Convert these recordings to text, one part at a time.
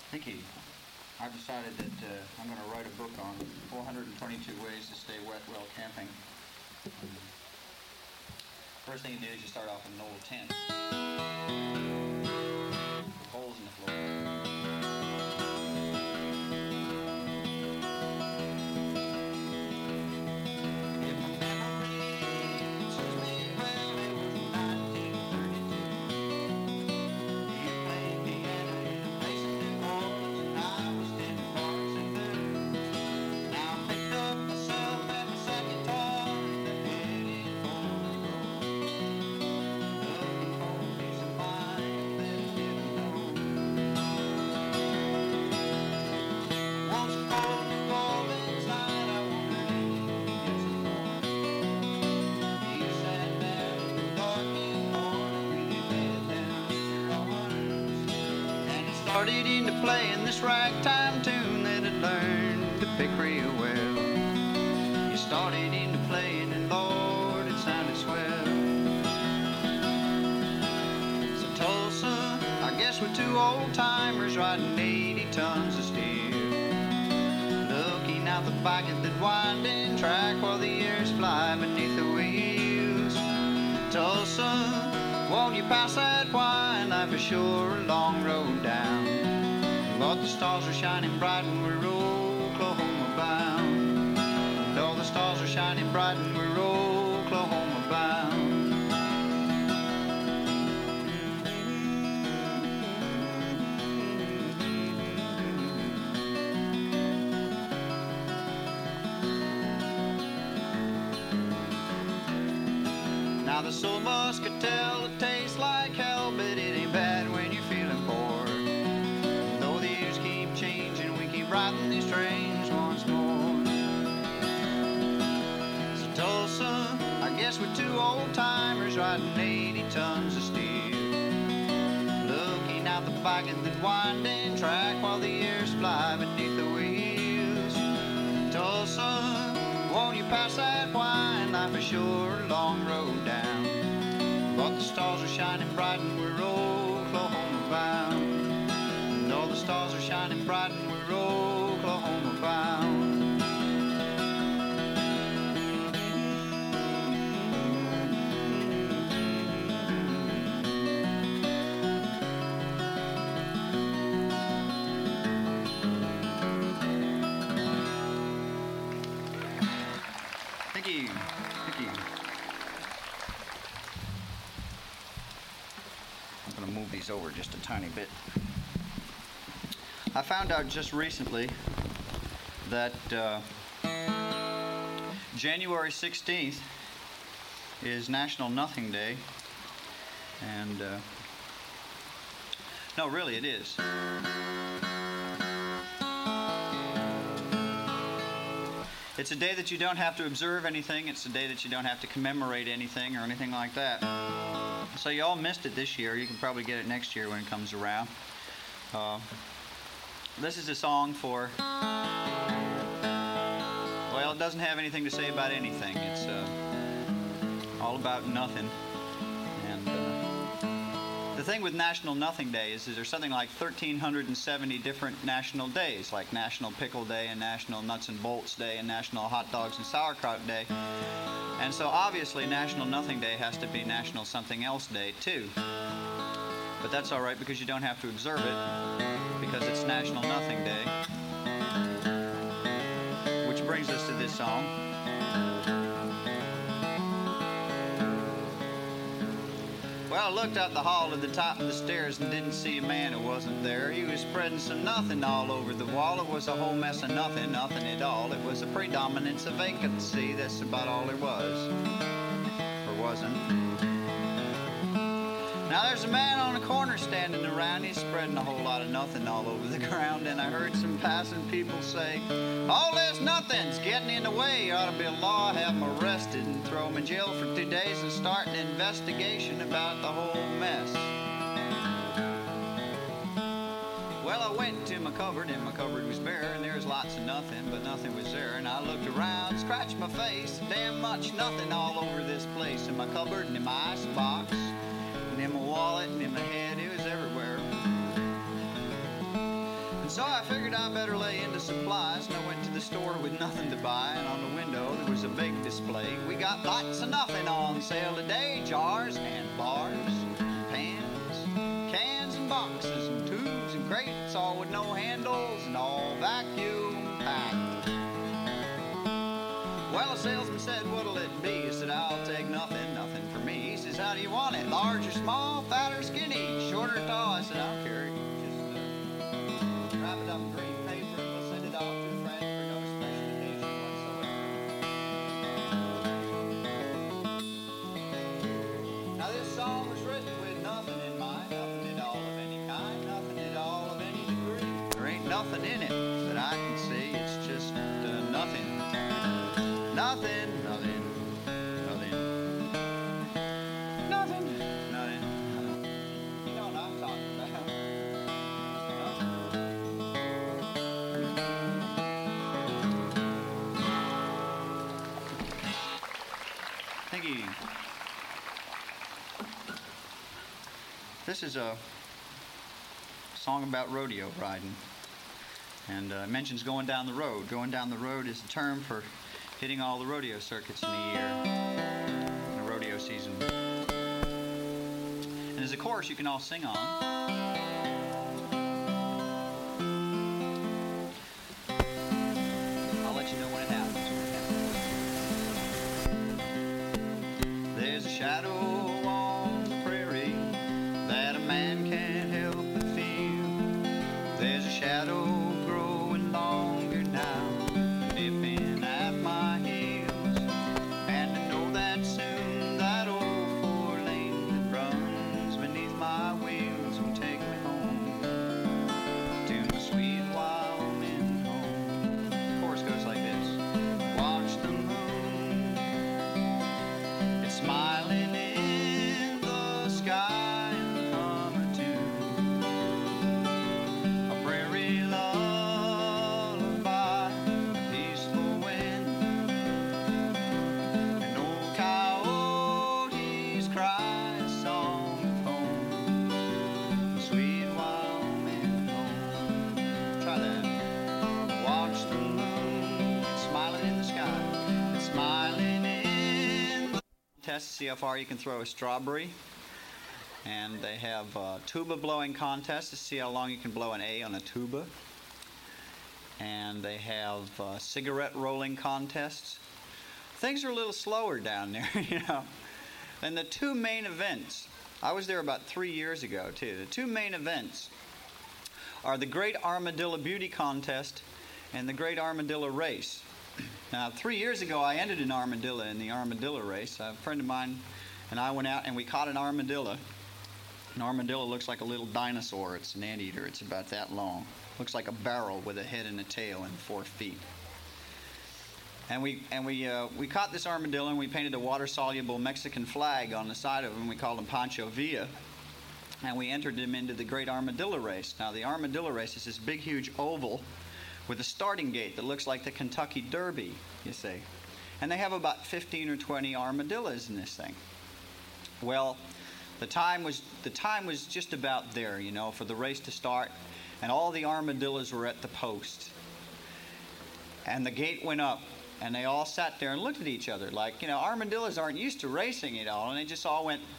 Nikki, I've decided that I'm going to write a book on 422 ways to stay wet while camping. First thing you do is you start off in an old tent. Holes in the floor. Started into playing this ragtime tune that I'd learned to pick real well. You started into playing and Lord, it sounded swell. So Tulsa, I guess we're two old timers riding 80 tons of steel, looking out the back at the winding track while the years fly beneath the wheels. Tulsa, won't you pass that wine? Life is sure a long road down, but the stars are shining bright and we're Oklahoma bound. Though the stars are shining bright and we're Oklahoma bound. Now the soul muscatel, it tastes like hell, but it ain't bad when you're feeling poor. Though the years keep changing, we keep riding these trains once more. So Tulsa, I guess we're two old timers riding 80 tons of steel, looking out the back at the winding track while the years fly beneath the wheels. Tulsa, won't you pass that wine? Life is sure a long road down, but the stars are shining bright and we're Oklahoma bound. And all the stars are shining bright and we're Oklahoma bound. Thank you. Thank you. I'm going to move these over just a tiny bit. I found out just recently that January 16th is National Nothing Day. And, no, really, it is. It's a day that you don't have to observe anything. It's a day that you don't have to commemorate anything or anything like that. So you all missed it this year. You can probably get it next year when it comes around. This is a song for, well, it doesn't have anything to say about anything. It's all about nothing. And the thing with National Nothing Day is there's something like 1,370 different national days, like National Pickle Day and National Nuts and Bolts Day and National Hot Dogs and Sauerkraut Day. And so obviously National Nothing Day has to be National Something Else Day too. But that's all right because you don't have to observe it, because it's National Nothing Day. Which brings us to this song. Well, I looked out the hall at the top of the stairs and didn't see a man who wasn't there. He was spreading some nothing all over the wall. It was a whole mess of nothing, nothing at all. It was a predominance of vacancy. That's about all there was. Or wasn't. Now there's a man on the corner standing around. He's spreading a whole lot of nothing all over the ground. And I heard some passing people say, all this nothing's getting in the way. Ought to be a law, have him arrested and throw him in jail for 2 days and start an investigation about the whole mess. Well, I went to my cupboard, and my cupboard was bare, and there was lots of nothing, but nothing was there. And I looked around, scratched my face, damn much nothing all over this place. In my cupboard, and in my icebox, and in my wallet, and in my head, it was everywhere. supplies, and I went to the store with nothing to buy, and on the window there was a big display. We got lots of nothing on sale today, jars and bars, pans, cans and boxes and tubes and crates, all with no handles and all vacuum packed. Well, the salesman said, what'll it be? I said, I'll take nothing, nothing for me. He says, how do you want it? Large or small, fat or skinny, short or tall? I said, I don't care. Just wrap it up in green paper and we'll send it off to a friend for no special occasion whatsoever. Now, this song was written with nothing in mind, nothing at all of any kind, nothing at all of any degree. There ain't nothing in it that I can see. It's just nothing. Nothing, nothing, nothing, nothing, nothing. You know what I'm talking about. Thank you. This is a song about rodeo riding. And it mentions going down the road. Going down the road is a term for hitting all the rodeo circuits in a year, in a rodeo season. And there's a chorus you can all sing on. I'll let you know when it happens. There's a shadow on the prairie that a man can't help but feel. There's a shadow growing longer now, nipping at my heels, and I know that soon that old 4-lane that runs beneath my wheels will take me home to my sweet Wyoming home. The chorus goes like this. Watch the moon, it's smiling in the sky in the summer too. A prairie lullaby, a peaceful wind, and old coyotes cry a song of home, the sweet Wyoming home. Try that. Watch the moon, it's smiling in the sky, it's smiling in the... Test to see how far you can throw a strawberry. And they have a tuba blowing contest to see how long you can blow an A on a tuba. And they have cigarette rolling contests. Things are a little slower down there, you know. And the two main events, I was there about 3 years ago too. The two main events are the Great Armadillo Beauty Contest and the Great Armadillo Race. Now, 3 years ago, I entered an armadillo in the armadillo race. A friend of mine and I went out and we caught an armadillo. An armadillo looks like a little dinosaur. It's an anteater. It's about that long. Looks like a barrel with a head and a tail and 4 feet. And we caught this armadillo and we painted a water-soluble Mexican flag on the side of him. We called him Pancho Villa. And we entered him into the Great Armadillo Race. Now, the armadillo race is this big, huge oval with a starting gate that looks like the Kentucky Derby, you see. And they have about 15 or 20 armadillos in this thing. Well, the time was just about there, you know, for the race to start, and all the armadillos were at the post. And the gate went up, and they all sat there and looked at each other like, you know, armadillos aren't used to racing at all, and they just all went.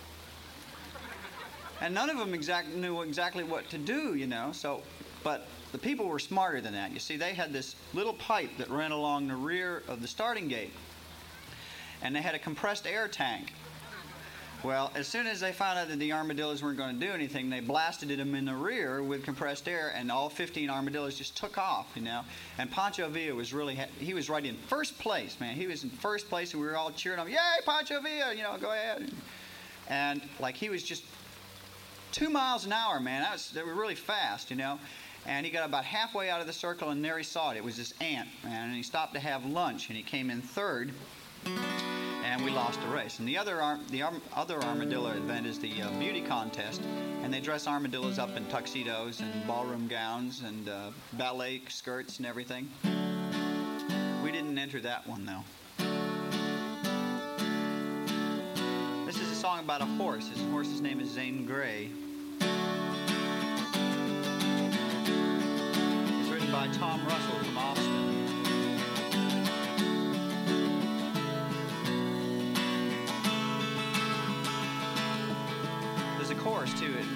And none of them knew exactly what to do, you know. So, but the people were smarter than that. You see, they had this little pipe that ran along the rear of the starting gate, and they had a compressed air tank. Well, as soon as they found out that the armadillos weren't going to do anything, they blasted them in the rear with compressed air, and all 15 armadillos just took off, you know. And Pancho Villa was he was right in first place, man. He was in first place, and we were all cheering him, "Yay, Pancho Villa, you know, go ahead." And like he was just 2 miles an hour, man. They were really fast, you know. And he got about halfway out of the circle, and there he saw it. It was this ant, man. And he stopped to have lunch, and he came in third. And we lost the race. And the other armadillo event is the beauty contest, and they dress armadillos up in tuxedos and ballroom gowns and ballet skirts and everything. We didn't enter that one, though. This is a song about a horse. His horse's name is Zane Grey. It's written by Tom Russell.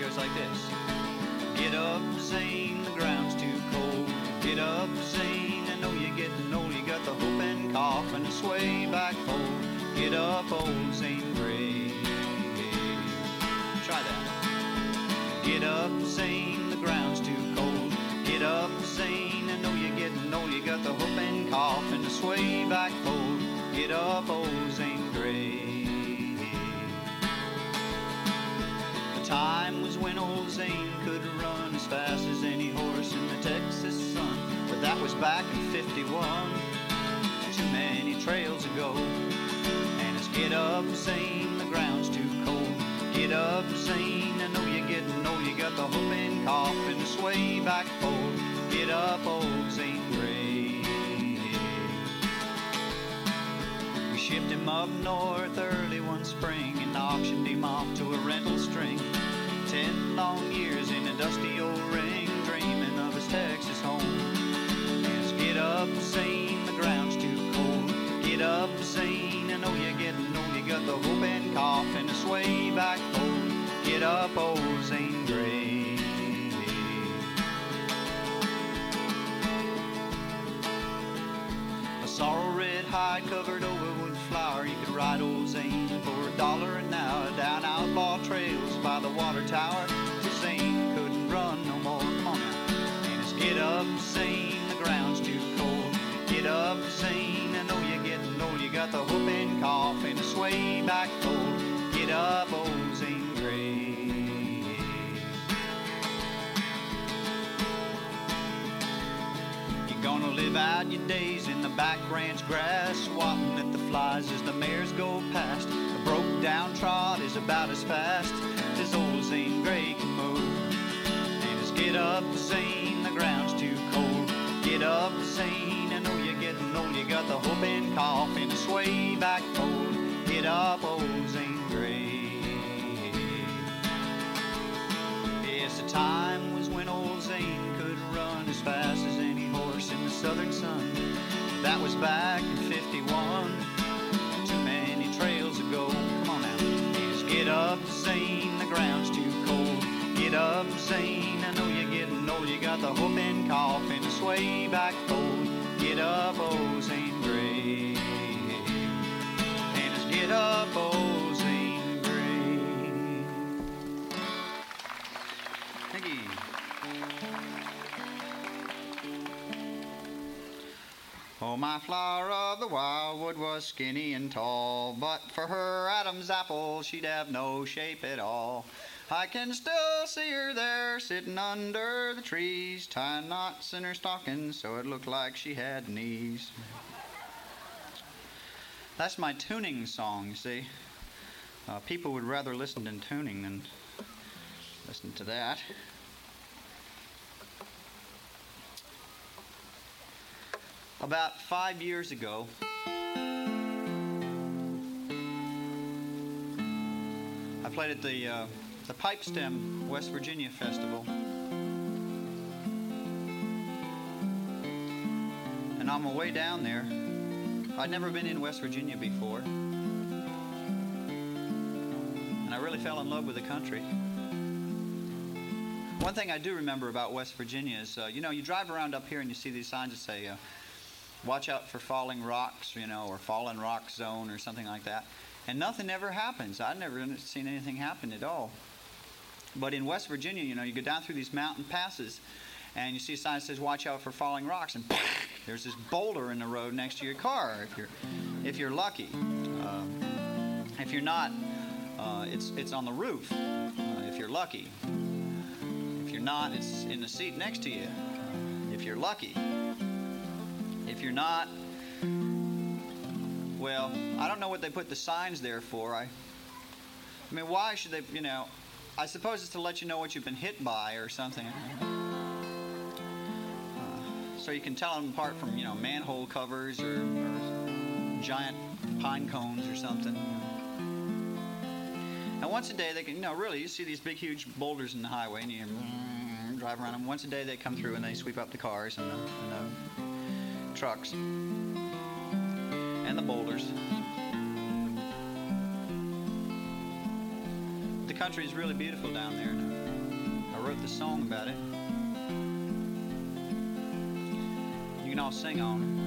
goes like this. Get up, Zane, the ground's too cold. Get up, Zane, I know you're getting old. You got the whooping cough and the sway back fold. Get up, old Zane Grey. Try that. Get up, Zane, the ground's too cold. Get up, Zane, I know you're getting old. You got the whooping cough and the sway back fold. Get up, old Zane Grey. The time was when old Zane could run as fast as any horse in the Texas sun, but that was back in '51, too many trails ago. And it's get up, Zane, the ground's too cold. Get up, Zane, I know you're getting old. You got the whooping cough and the sway back fold. Get up, old Zane Grey. We shipped him up north early one spring and auctioned him off to a rental string. 10 long years in a dusty old ring, dreaming of his Texas home. Yes, get up, Zane, the ground's too cold. Get up, Zane, I know you're getting old. You got the whooping cough and the sway back fold. Get up, old Zane Grey. A sorrel red hide covered over with flour. You could ride old Zane for $1 an hour down outlaw trails by the water tower. So Zane couldn't run no more. Come on now. And it's get up, Zane, the ground's too cold. Get up, Zane, I know you're getting old. You got the whooping cough and the sway back fold. Get up, old Zane Grey. You're gonna live out your days in the back ranch grass, swatting at the flies as the mares go past. A broke down trot is about as fast as old Zane Grey can move. And it's get up, Zane, the ground's too cold. Get up, Zane, I know you're getting old. You got the whooping cough and the sway back fold. Get up, old Zane Grey. Yes, the time was when old Zane could run as fast as any horse in the southern sun. That was back in '51, too many trails ago. Come on now. Yes, get up, Zane, the ground's too cold. Get up, Zane, I know you're getting old. You got the whooping cough and the sway back fold. Get up, old Zane Grey. And it's get up, old Zane Grey. Thank you. Oh, my flower of the wildwood was skinny and tall, but for her Adam's apple she'd have no shape at all. I can still see her there sitting under the trees, tying knots in her stockings so it looked like she had knees. That's my tuning song, you see. People would rather listen to tuning than listen to that. About 5 years ago, I played at the Pipestem West Virginia Festival. And on my way down there, I'd never been in West Virginia before. And I really fell in love with the country. One thing I do remember about West Virginia is, you drive around up here and you see these signs that say, watch out for falling rocks, or fallen rock zone or something like that. And nothing ever happens. I've never seen anything happen at all. But in West Virginia, you go down through these mountain passes and you see a sign that says watch out for falling rocks, and there's this boulder in the road next to your car if you're lucky. If you're not, it's on the roof if you're lucky. If you're not, it's in the seat next to you if you're lucky. If you're not, well, I don't know what they put the signs there for. I mean, why should they, I suppose it's to let you know what you've been hit by or something. So you can tell them apart from, manhole covers or giant pine cones or something. And once a day they can, really, you see these big, huge boulders in the highway and you drive around them. Once a day they come through and they sweep up the cars and the trucks and the boulders. The country is really beautiful down there. a song about it. You can all sing on it.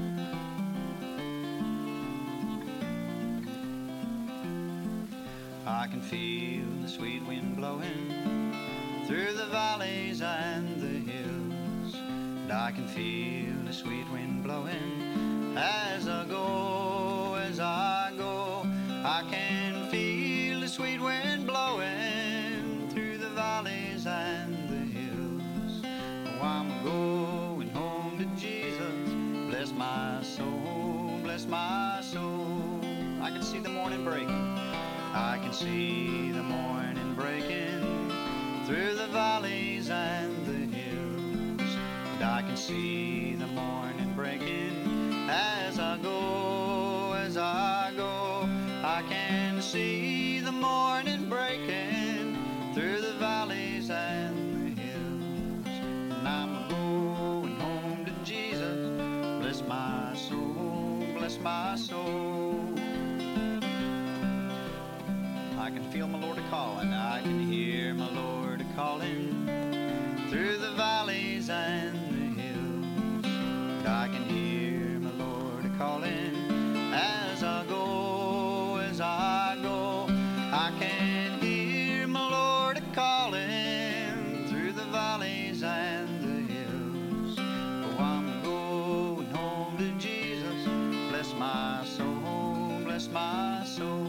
I can feel the sweet wind blowing through the valleys and the hills. And I can feel the sweet wind blowing as I go, as I go. I can feel the sweet wind blowing through the valleys and the hills. Oh, I'm going home to Jesus. Bless my soul, bless my soul. I can see the morning breaking. I can see the morning breaking through the valleys and the hills. And I can see the morning breaking as I go, as I go. I can see the morning breaking through the valleys and the hills. And I'm going home to Jesus. Bless my soul, bless my soul. I can feel my Lord a-calling, I can hear my Lord a-calling through the valleys and the hills. And I can hear my Lord a-calling as I go, as I go. I can hear my Lord a-calling through the valleys and the hills. Oh, I'm going home to Jesus. Bless my soul, bless my soul.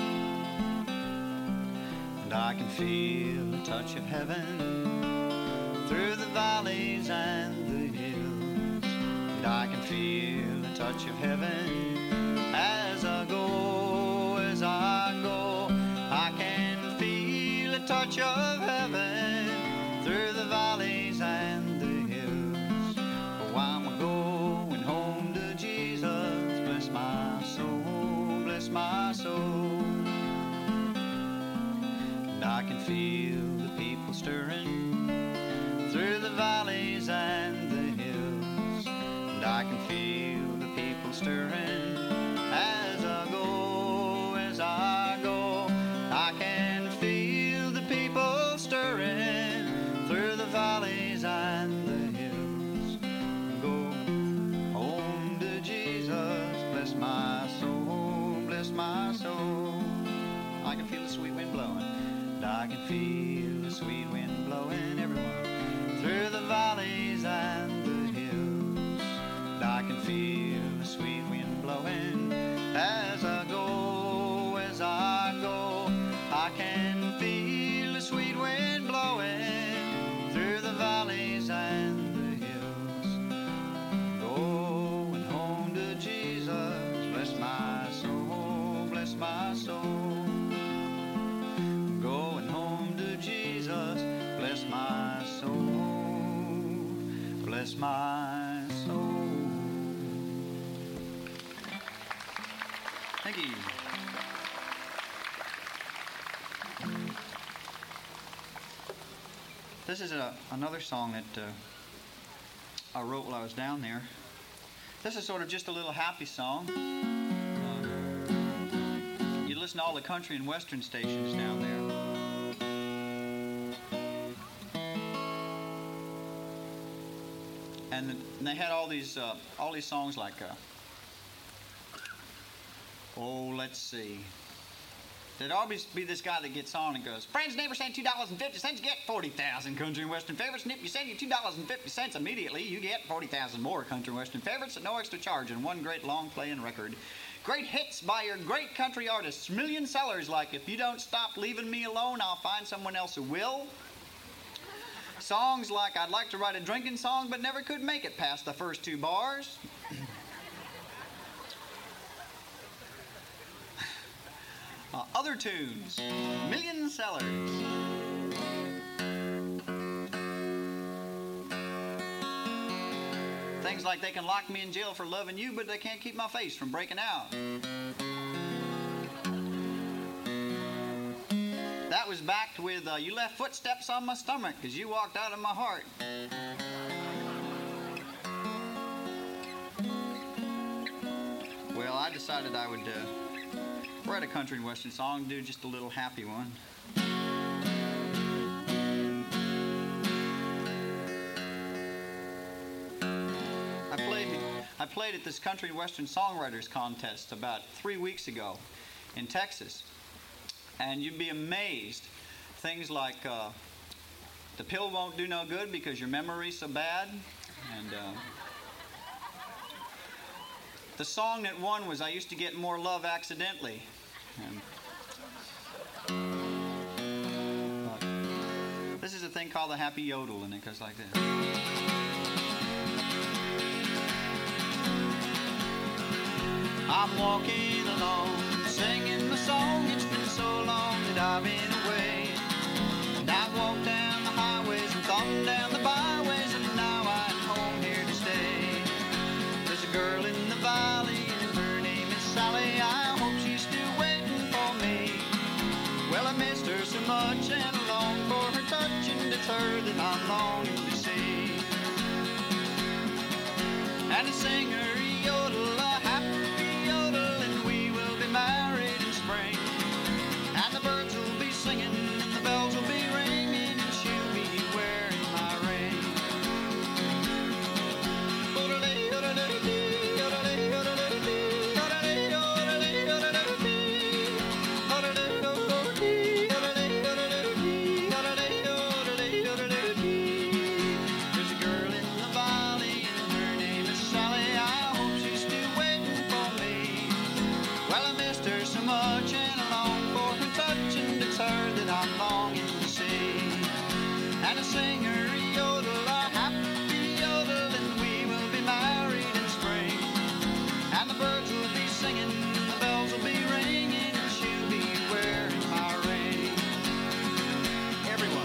I can feel the touch of heaven through the valleys and the hills. And I can feel the touch of heaven as I go, as I go. I can feel the touch of heaven through the valleys and the hills. Oh, I'm going home to Jesus. Bless my soul, bless my soul. I can feel the people stirring through the valleys and the hills. And I can feel the people stirring as I go, as I go. I can feel the people stirring through the valleys and the hills. Go home to Jesus. Bless my soul, bless my soul. I can feel the sweet wind blowing. I can feel the sweet wind blowing, everyone, through the valleys and the hills. And I can feel the sweet wind blowing as I go, as I go. I can feel the sweet wind blowing through the valleys and the hills. Going home to Jesus. Bless my soul, bless my soul. Going home to Jesus, bless my soul, bless my soul. Thank you. This is another song that I wrote while I was down there. This is sort of just a little happy song. You listen to all the country and western stations down there. And they had all these songs like, oh, let's see. There'd always be this guy that gets on and goes, friends, neighbors, send $2.50, get 40,000 country and western favorites. And if you send you $2.50 immediately, you get 40,000 more country and western favorites at no extra charge and one great long playing record. Great hits by your great country artists, million sellers like If You Don't Stop Leaving Me Alone, I'll Find Someone Else Who Will. Songs like I'd Like to Write a Drinking Song but Never Could Make It Past the First Two Bars. Other tunes, million sellers. Things like they can lock me in jail for loving you, but they can't keep my face from breaking out. That was backed with, you left footsteps on my stomach as you walked out of my heart. Well, I decided I would write a country and western song, do just a little happy one. I played at this country and western songwriters contest about 3 weeks ago in Texas, and you'd be amazed. Things like the pill won't do no good because your memory's so bad, and the song that won was I Used to Get More Love Accidentally. And this is a thing called the happy yodel, and it goes like this. I'm walking along, singing my song. It's been so long that I've been away. And I walk down the highways and thumb down the byways, and now I'm home here to stay. There's a girl in the valley, and her name is Sally. I hope she's still waiting for me. Well, I missed her so much, and I long for her touch, and it's her that I'm longing to see. And I sing her yodel, a happy yodel, and we will be married in spring. And the birds will be singing, and the bells will be ringing, and she'll be wearing my ring. There's a girl in the valley, and her name is Sally. I hope she's still waiting for me. Well, I missed her so much, and I long for her touch, and it's her that I'm longing to see. And I sing her a yodel, a happy yodel, and we will be married in spring. And the birds will be singing, and the bells will be ringing, and she'll be wearing my ring. Everyone.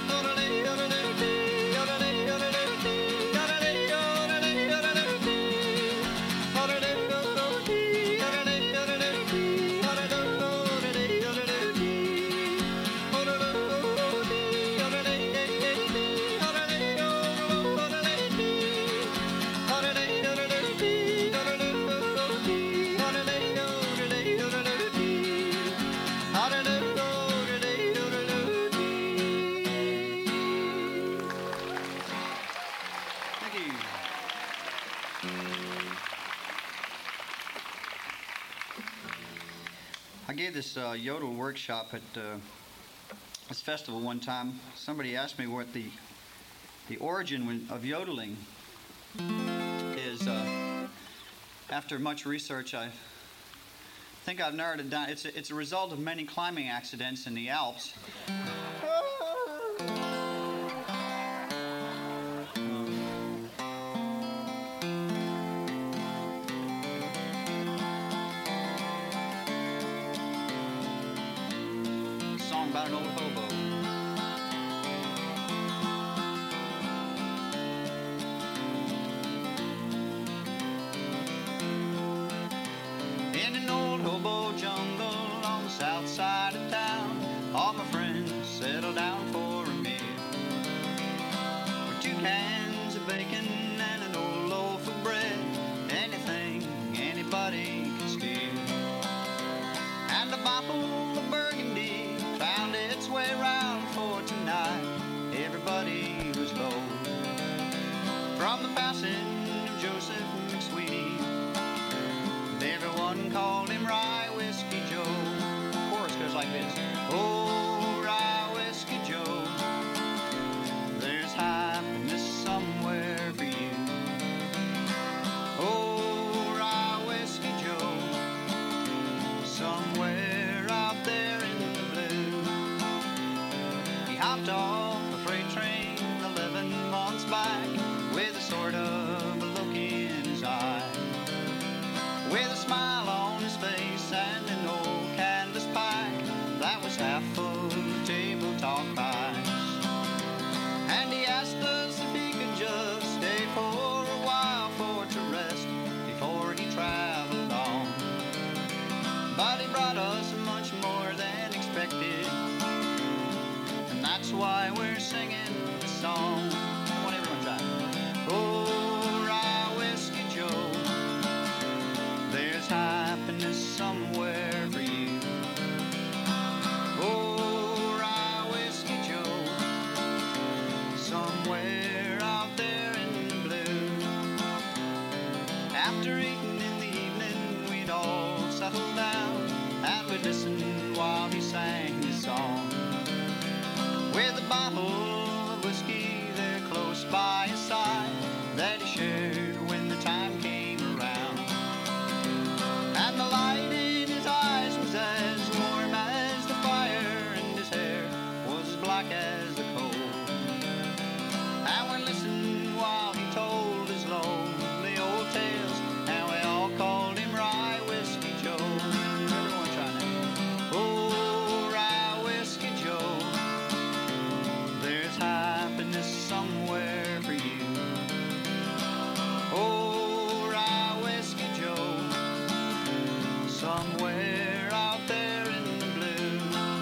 Thank you. I gave this yodel workshop at this festival one time. Somebody asked me what the origin of yodeling is. After much research, I think I've narrowed it down. It's a result of many climbing accidents in the Alps. Song about an old hobo. In an old hobo jungle on the south side of town, all my friends settled down for a meal. With 2 cans of bacon and an old loaf of bread, anything anybody could steal. And a bottle of Burgundy found its way round for tonight. Everybody was low. From the passing of Joseph McSweety, everyone called him Rye Whiskey Joe. The chorus goes like this. Oh, Rye Whiskey Joe, there's happiness somewhere for you. Oh, Rye Whiskey Joe, somewhere out there in the blue. He hopped off a freight train 11 months back with a sort of a look in his eye, with a smile on his face bottle of whiskey there close by his side that he shared when the time came around. And the light in his eyes was as warm as the fire, and his hair was as black as the coal. And we listened while he told his lonely old tales, and we all called him Rye Whiskey Joe. Everyone try now. Oh, Rye Whiskey Joe, there's happiness somewhere for you. Oh, Rye Whiskey Joe, somewhere out there in the blue.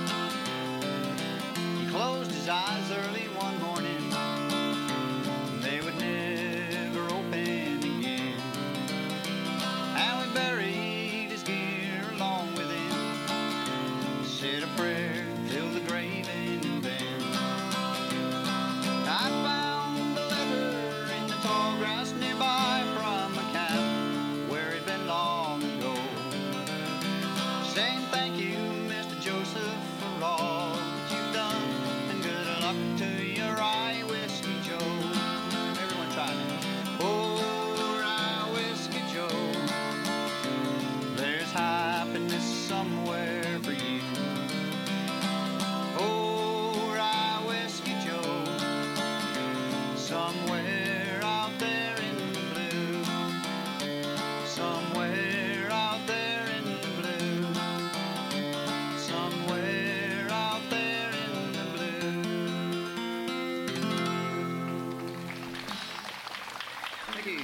He closed his eyes early one morning, they would never open again. And we buried his gear along with him, said a prayer, filled the grave in, and then I found a letter in the tall grass nearby from a camp where he'd been long ago, saying thank you, Mr. Joseph, for all that you've done, and good luck to you, Rye Whiskey Joe. Everyone try it. Oh, Rye Whiskey Joe, there's happiness somewhere for you. Oh, Rye Whiskey Joe, somewhere out there in the blue. Somewhere out there in the blue. Somewhere out there in the blue. Thank you.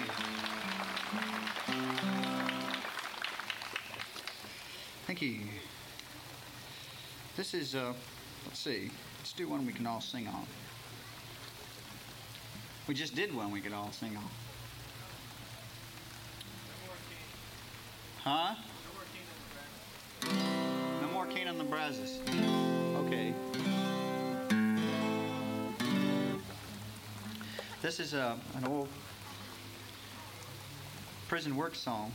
Thank you. This is, let's see, let's do one we can all sing on. We just did one we could all sing on. Huh? No more Kane on the Brazos. Okay. This is an old prison work song.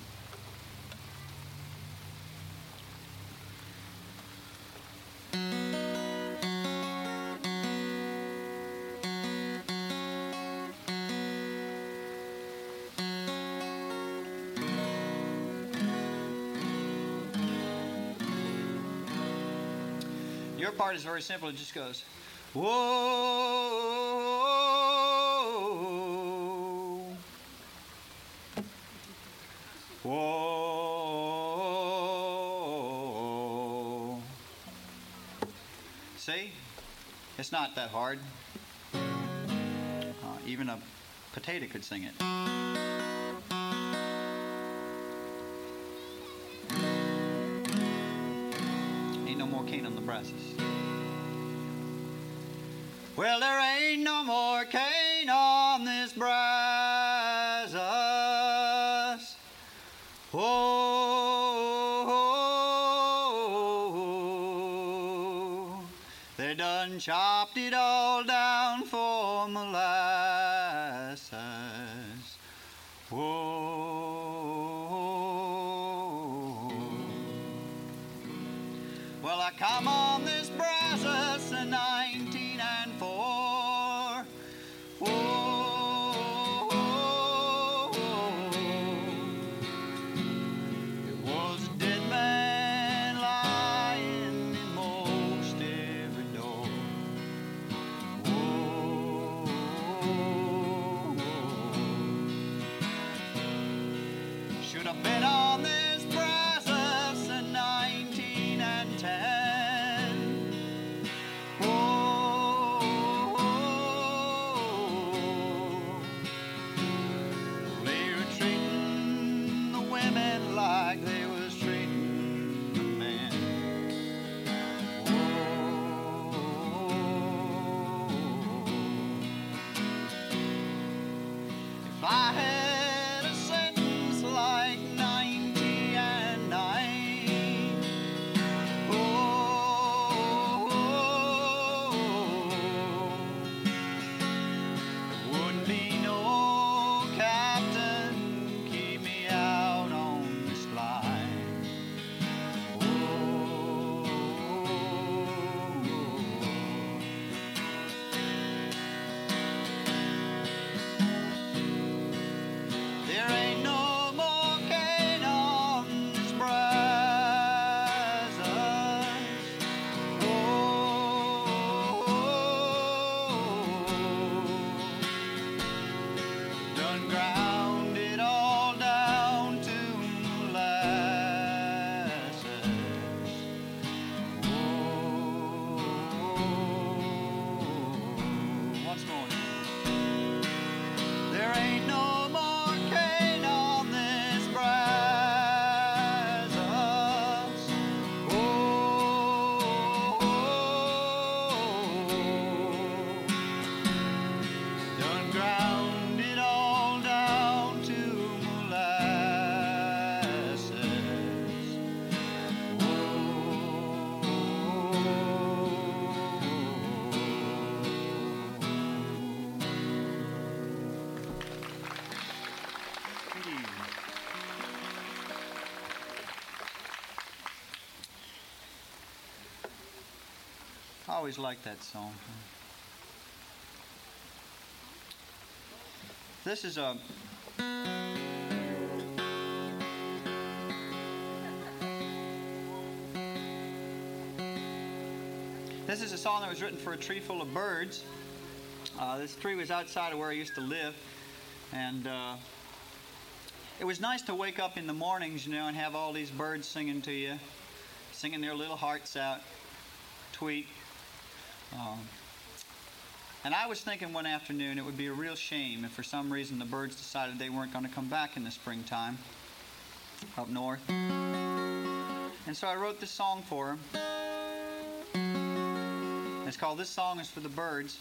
Your part is very simple. It just goes, whoa, whoa. See? It's not that hard. Even a potato could sing it. Ain't no more cane on the Brazos. Well, there ain't no more cane on this Brazos. Oh, they done chopped it all down for molasses. Whoa. Well, I come on this Brazos in 1904. Whoa. It was a dead man lying in most every door. Whoa. always liked that song. This is a song that was written for a tree full of birds. This tree was outside of where I used to live, and it was nice to wake up in the mornings, you know, and have all these birds singing to you, singing their little hearts out, tweet. And I was thinking one afternoon it would be a real shame if for some reason the birds decided they weren't going to come back in the springtime up north. And so I wrote this song for them. It's called "This Song Is for the Birds."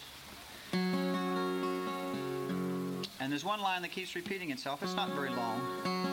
And there's one line that keeps repeating itself. It's not very long.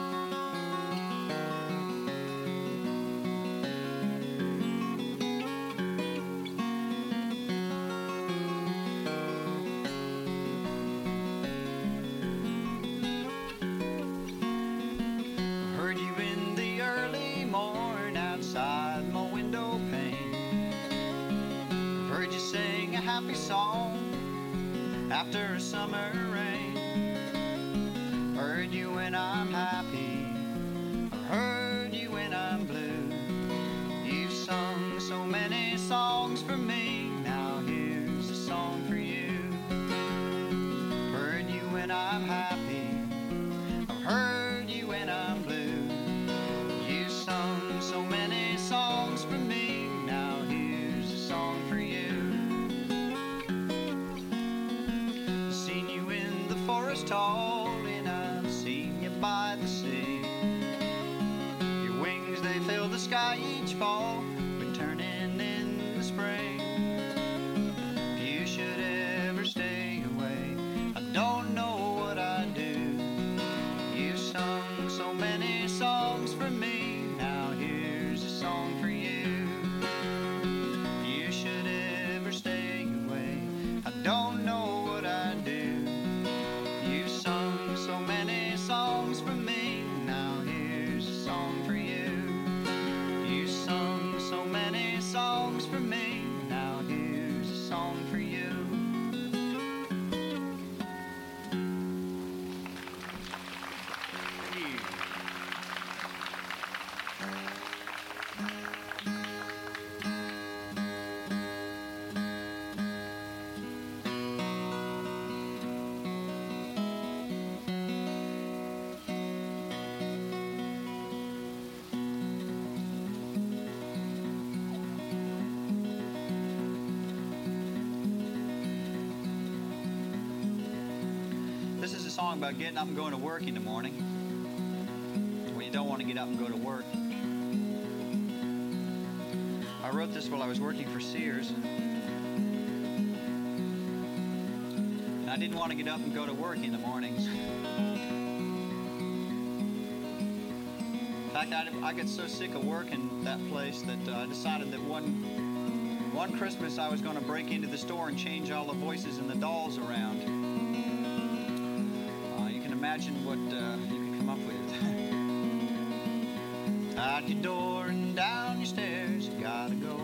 Heard you in the early morn outside my window pane. Heard you sing a happy song after a summer rain. Heard you when I'm happy, or heard you when I'm blue. You've sung so many songs for me, now here's a song for you. Heard you when I'm happy, or heard you when I'm blue. You've sung so many songs for me, now here's a song for you. Seen you in the forest tall, by the sea. Your wings, they fill the sky each fall, returning in the spring. If you should ever stay away, I don't know what I'd do. You've sung so many songs for me, now here's a song for you. If you should ever stay away, I don't know what I'd do. You've sung so many songs for me, now here's a song for you. You sung so many songs for me, now here's a song for you. Thank you. This is a song about getting up and going to work in the morning when you don't want to get up and go to work. I wrote this while I was working for Sears. And I didn't want to get up and go to work in the mornings. In fact, I got so sick of working that place that I decided that one Christmas I was going to break into the store and change all the voices and the dolls around. Imagine what you could come up with. Out your door and down your stairs, you gotta go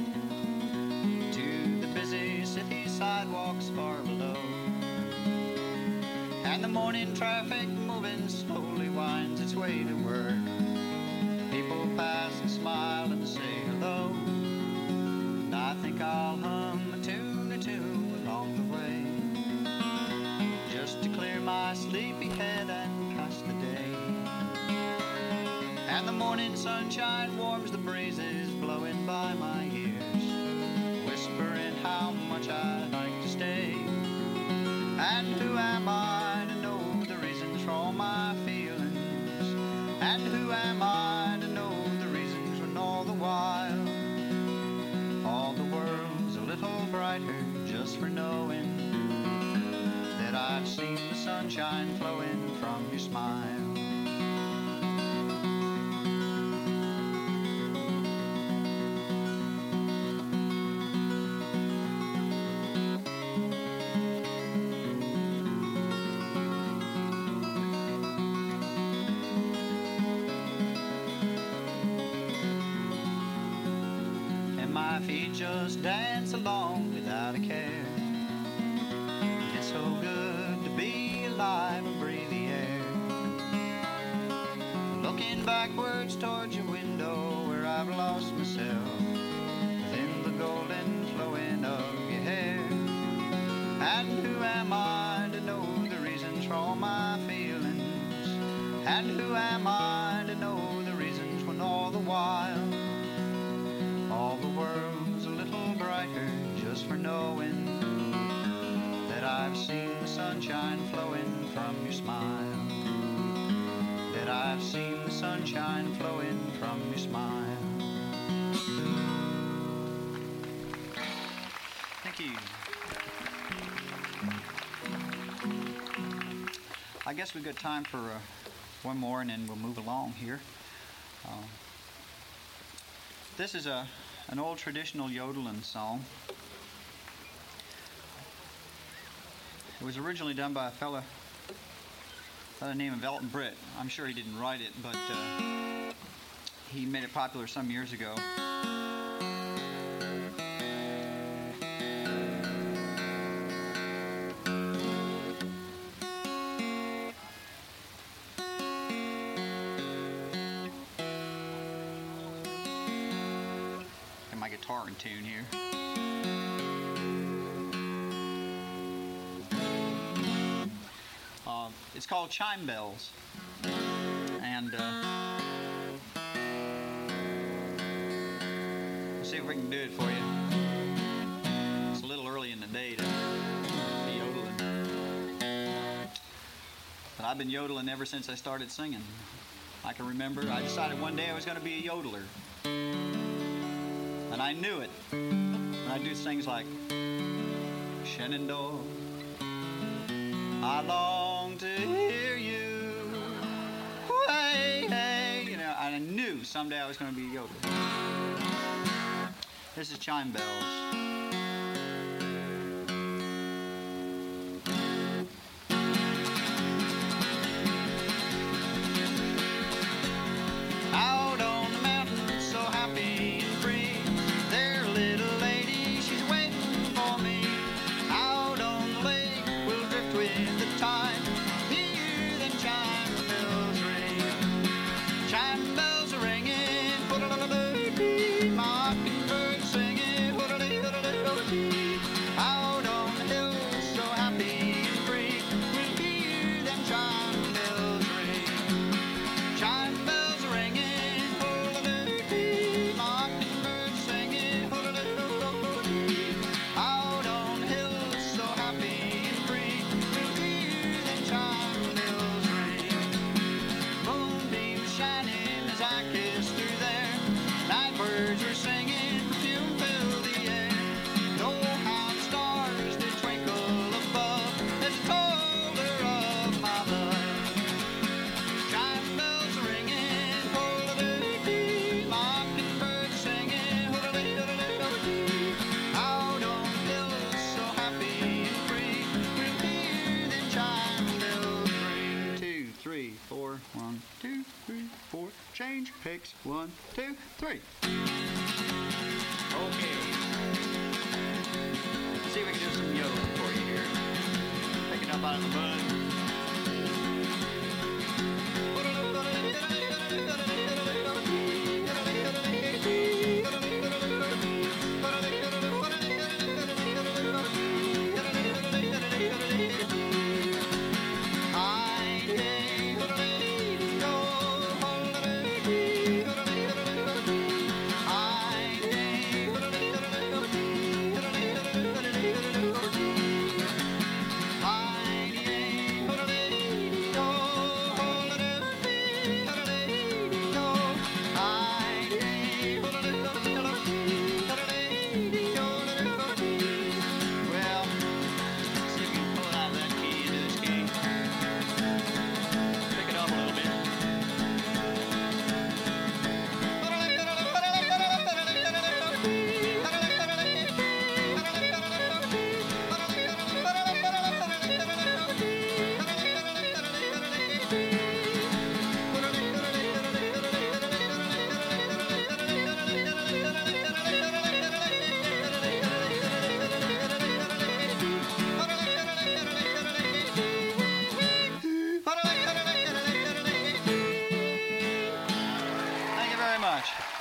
to the busy city sidewalks far below. And the morning traffic moving slowly winds its way to work. People pass and smile and say hello. And I think I'll hum a tune or two along the way, just to clear my sleepy head and pass the day. And the morning sunshine warms the breezes blowing by my ears, whispering how much I'd like to stay. And who am I to know the reasons for all my feelings? And who am I to know the reasons when all the while all the world's a little brighter just for knowing that I've seen the sunshine flowing from your smile. And my feet just dance along without a care. It's so good to be alive and breathe the air. Looking backwards towards your window where I've lost myself within the golden flowing of your hair. And who am I to know the reasons for all my feelings? And who am I to know the reasons when all the while all the world's a little brighter just for knowing that I've seen the sunshine flowing from your smile. That I've seen the sunshine flowing from your smile. Thank you. I guess we've got time for one more and then we'll move along here. This is an old traditional yodeling song. It was originally done by a fella by the name of Elton Britt. I'm sure he didn't write it, but he made it popular some years ago. Get my guitar in tune here. It's called Chime Bells, and let's see if we can do it for you. It's a little early in the day to be yodeling, but I've been yodeling ever since I started singing. I can remember I decided one day I was going to be a yodeler, and I knew it. And I do things like Shenandoah, I long to hear you. Hey, hey. You know, I knew someday I was going to be a yodeler. This is Chime Bells. Out on the mountain, so happy and free. There, little lady, she's waiting for me. Out on the lake, we'll drift with the tide. Hear them chime bells ring. Chime bells are ringing. Mockingbird singing. Out on the hills, so happy and free. We'll hear them chime bells ring. Chime bells are ringing. Mockingbird singing. Out on the hills, so happy and free. We'll hear them chime bells ring. Moonbeams shining as I kiss through there. Night birds are singing, perfume fill the air. Oh, how the stars did twinkle above as I told her of my love. Chime bells are ringing, mockingbird singing, out on the hills, so happy and free. We'll hear them chime bells ring. 2, 3, 4, 1, 2, 3, 4. Change picks. 1, 2, 3. Okay. See if we can do some yodeling for you here. Pick it up out of the mud.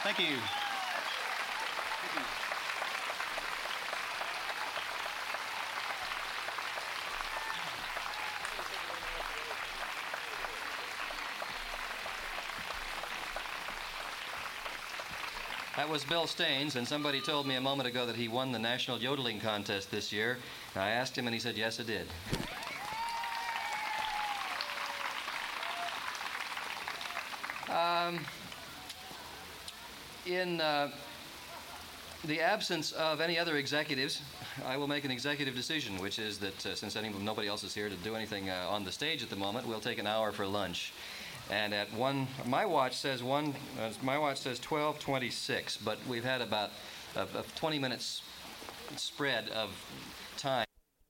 Thank you. That was Bill Staines, and somebody told me a moment ago that he won the National Yodeling Contest this year. I asked him, and he said, yes, I did. In the absence of any other executives, I will make an executive decision, which is that since nobody else is here to do anything on the stage at the moment, we'll take an hour for lunch. And at my watch says 12:26, but we've had about a 20 minutes spread of time.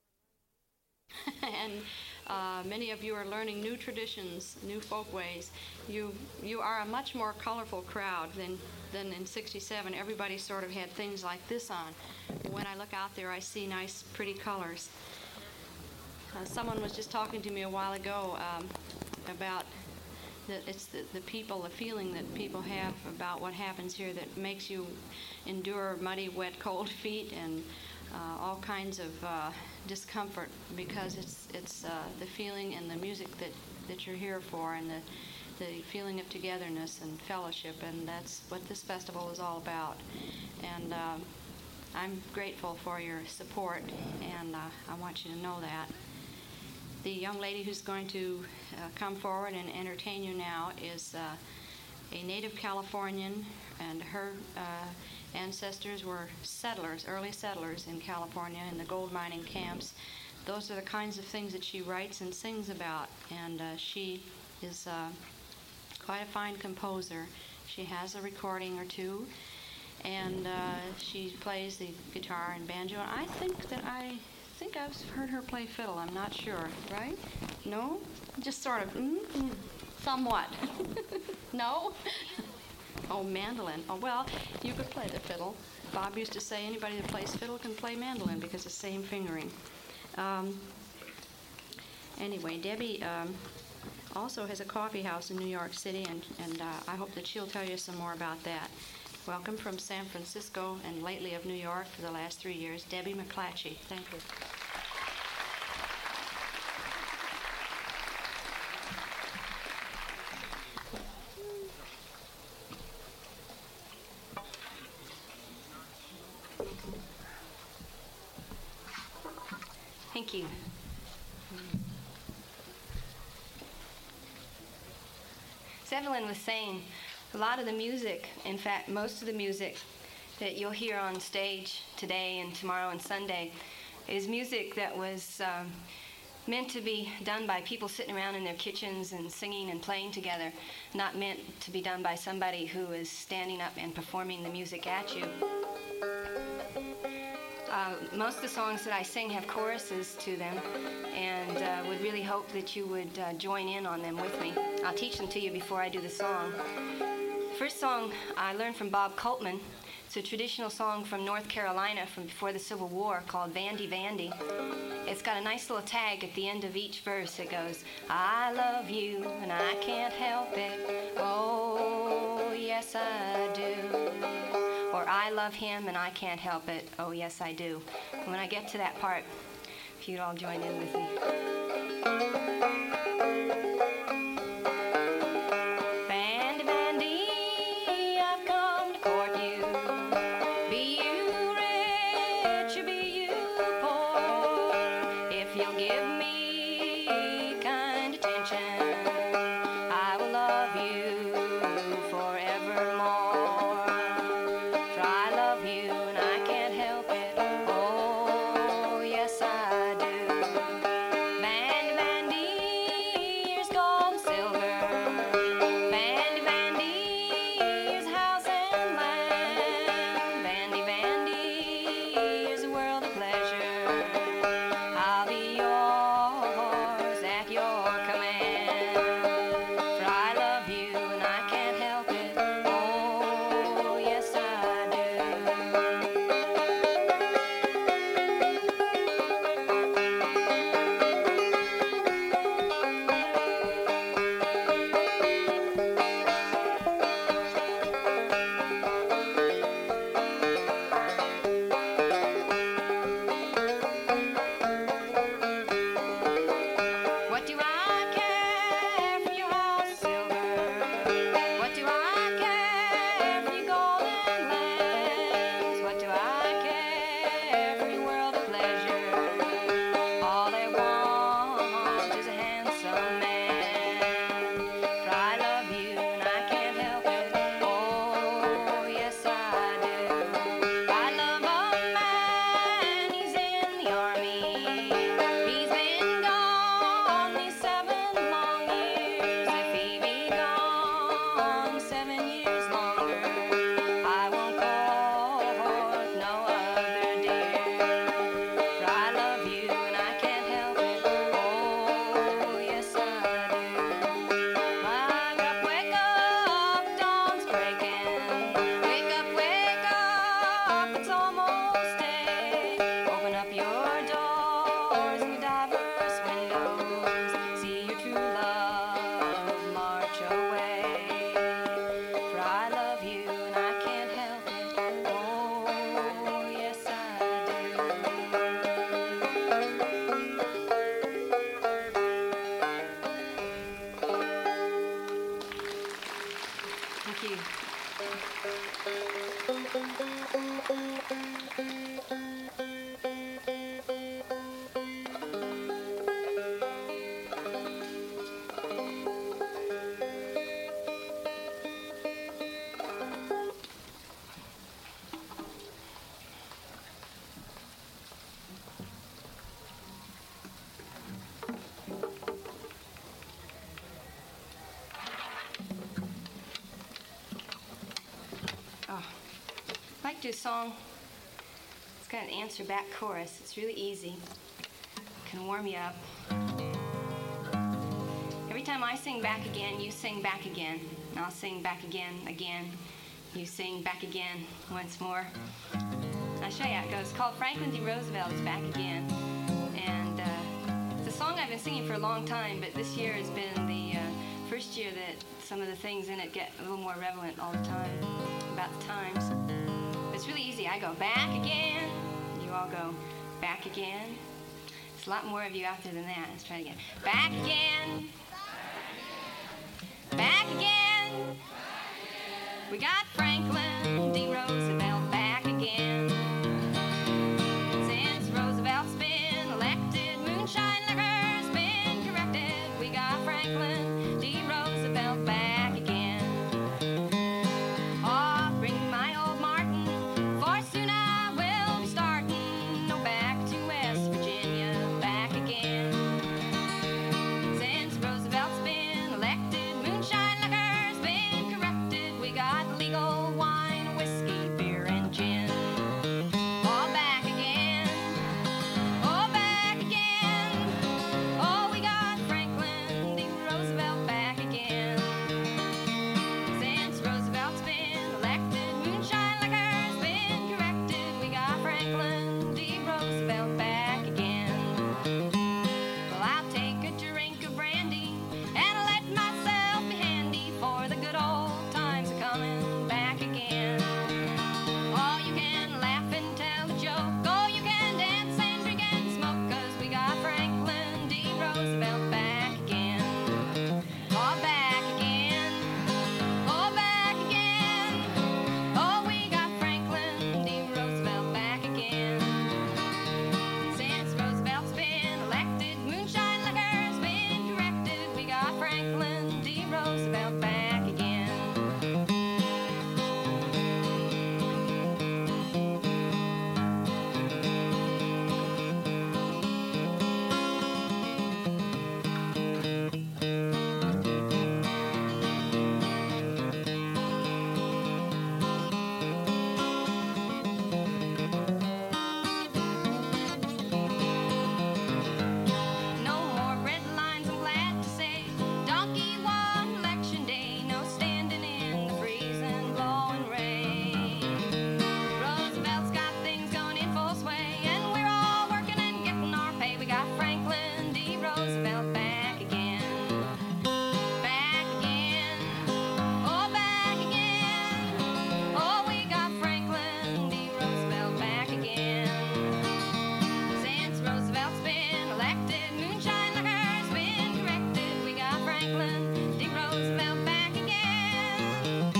And many of you are learning new traditions, new folkways. You are a much more colorful crowd than in '67. Everybody sort of had things like this on. When I look out there, I see nice, pretty colors. Someone was just talking to me a while ago about the people, the feeling that people have about what happens here that makes you endure muddy, wet, cold feet and all kinds of discomfort, because it's the feeling and the music that you're here for, and the feeling of togetherness and fellowship, and that's what this festival is all about. And I'm grateful for your support, and I want you to know that. The young lady who's going to come forward and entertain you now is a native Californian, and her ancestors were settlers, early settlers in California in the gold mining camps. Those are the kinds of things that she writes and sings about, and she is quite a fine composer. She has a recording or two, and she plays the guitar and banjo. And I think I've heard her play fiddle. I'm not sure, right? No? Just sort of, somewhat. No? Oh, mandolin. Oh, well, you could play the fiddle. Bob used to say anybody that plays fiddle can play mandolin because it's the same fingering. Anyway, Debbie also has a coffee house in New York City, and I hope that she'll tell you some more about that. Welcome from San Francisco and lately of New York for the last 3 years, Debbie McClatchy. Thank you. Thank you. As Evelyn was saying, a lot of the music, in fact, most of the music that you'll hear on stage today and tomorrow and Sunday is music that was meant to be done by people sitting around in their kitchens and singing and playing together, not meant to be done by somebody who is standing up and performing the music at you. Most of the songs that I sing have choruses to them, and would really hope that you would join in on them with me. I'll teach them to you before I do the song. The first song I learned from Bob Coltman. It's a traditional song from North Carolina from before the Civil War called Vandy Vandy. It's got a nice little tag at the end of each verse. It goes, I love you and I can't help it. Oh, yes I do. Or I love him and I can't help it. Oh, yes I do. And when I get to that part, if you'd all join in with me. Vandy, Vandy, I've come to court you. Be you rich or be you poor, if you'll give me kind attention, I will love you forevermore. For I love you and I can't help it. Oh, yes I do. Vandy, Vandy, like to do a song. It's got an answer back chorus. It's really easy. Can warm you up. Every time I sing back again, you sing back again. And I'll sing back again. You sing back again once more. I'll show you how it goes. It's called Franklin D. Roosevelt's Back Again. And it's a song I've been singing for a long time, but this year has been the first year that some of the things in it get a little more relevant all the time, about the times. But it's really easy. I go back again. You all go back again. There's a lot more of you out there than that. Let's try it again. Back again. Back again. We got Franklin D. Roosevelt back again. Since Roosevelt's been elected, moonshine liquor's been corrected. We got Franklin D. Roosevelt back again. Oh, bring my old Martin, for soon I will be starting. No, back to West Virginia, back again. Since Roosevelt's been elected, moonshine liquor's been corrected. We got legal wine, whiskey, beer, and gin. All back again. Oh, back again. Oh, we got Franklin D. Roosevelt back again. Since Roosevelt's been elected, moonshine liquor's been corrected. We got Franklin D. Roosevelt back again. Well, I'll take a drink of brandy and let myself be handy, for the good old times are coming back again. Oh, you can laugh and tell a joke. Oh, you can dance and drink and smoke, 'cause we got Franklin D. Roosevelt back again. Oh, back again. Oh, back again. Oh, we got Franklin D. Roosevelt back again. Since Roosevelt's been elected, moonshine liquor's been corrected. We got Franklin D. Roosevelt back again. No more red lines, I'm glad to say. Donkey won election day. No standing in the freezing, blowing rain. Roosevelt's got things going in full sway, and we're all working and getting our pay. We got Franklin D. Roosevelt back again. Back again. Oh, back again. Oh, we got Franklin D. Roosevelt back again. Since Roosevelt's been elected, moonshine liquor's been corrected. We got Franklin D. Roosevelt back again.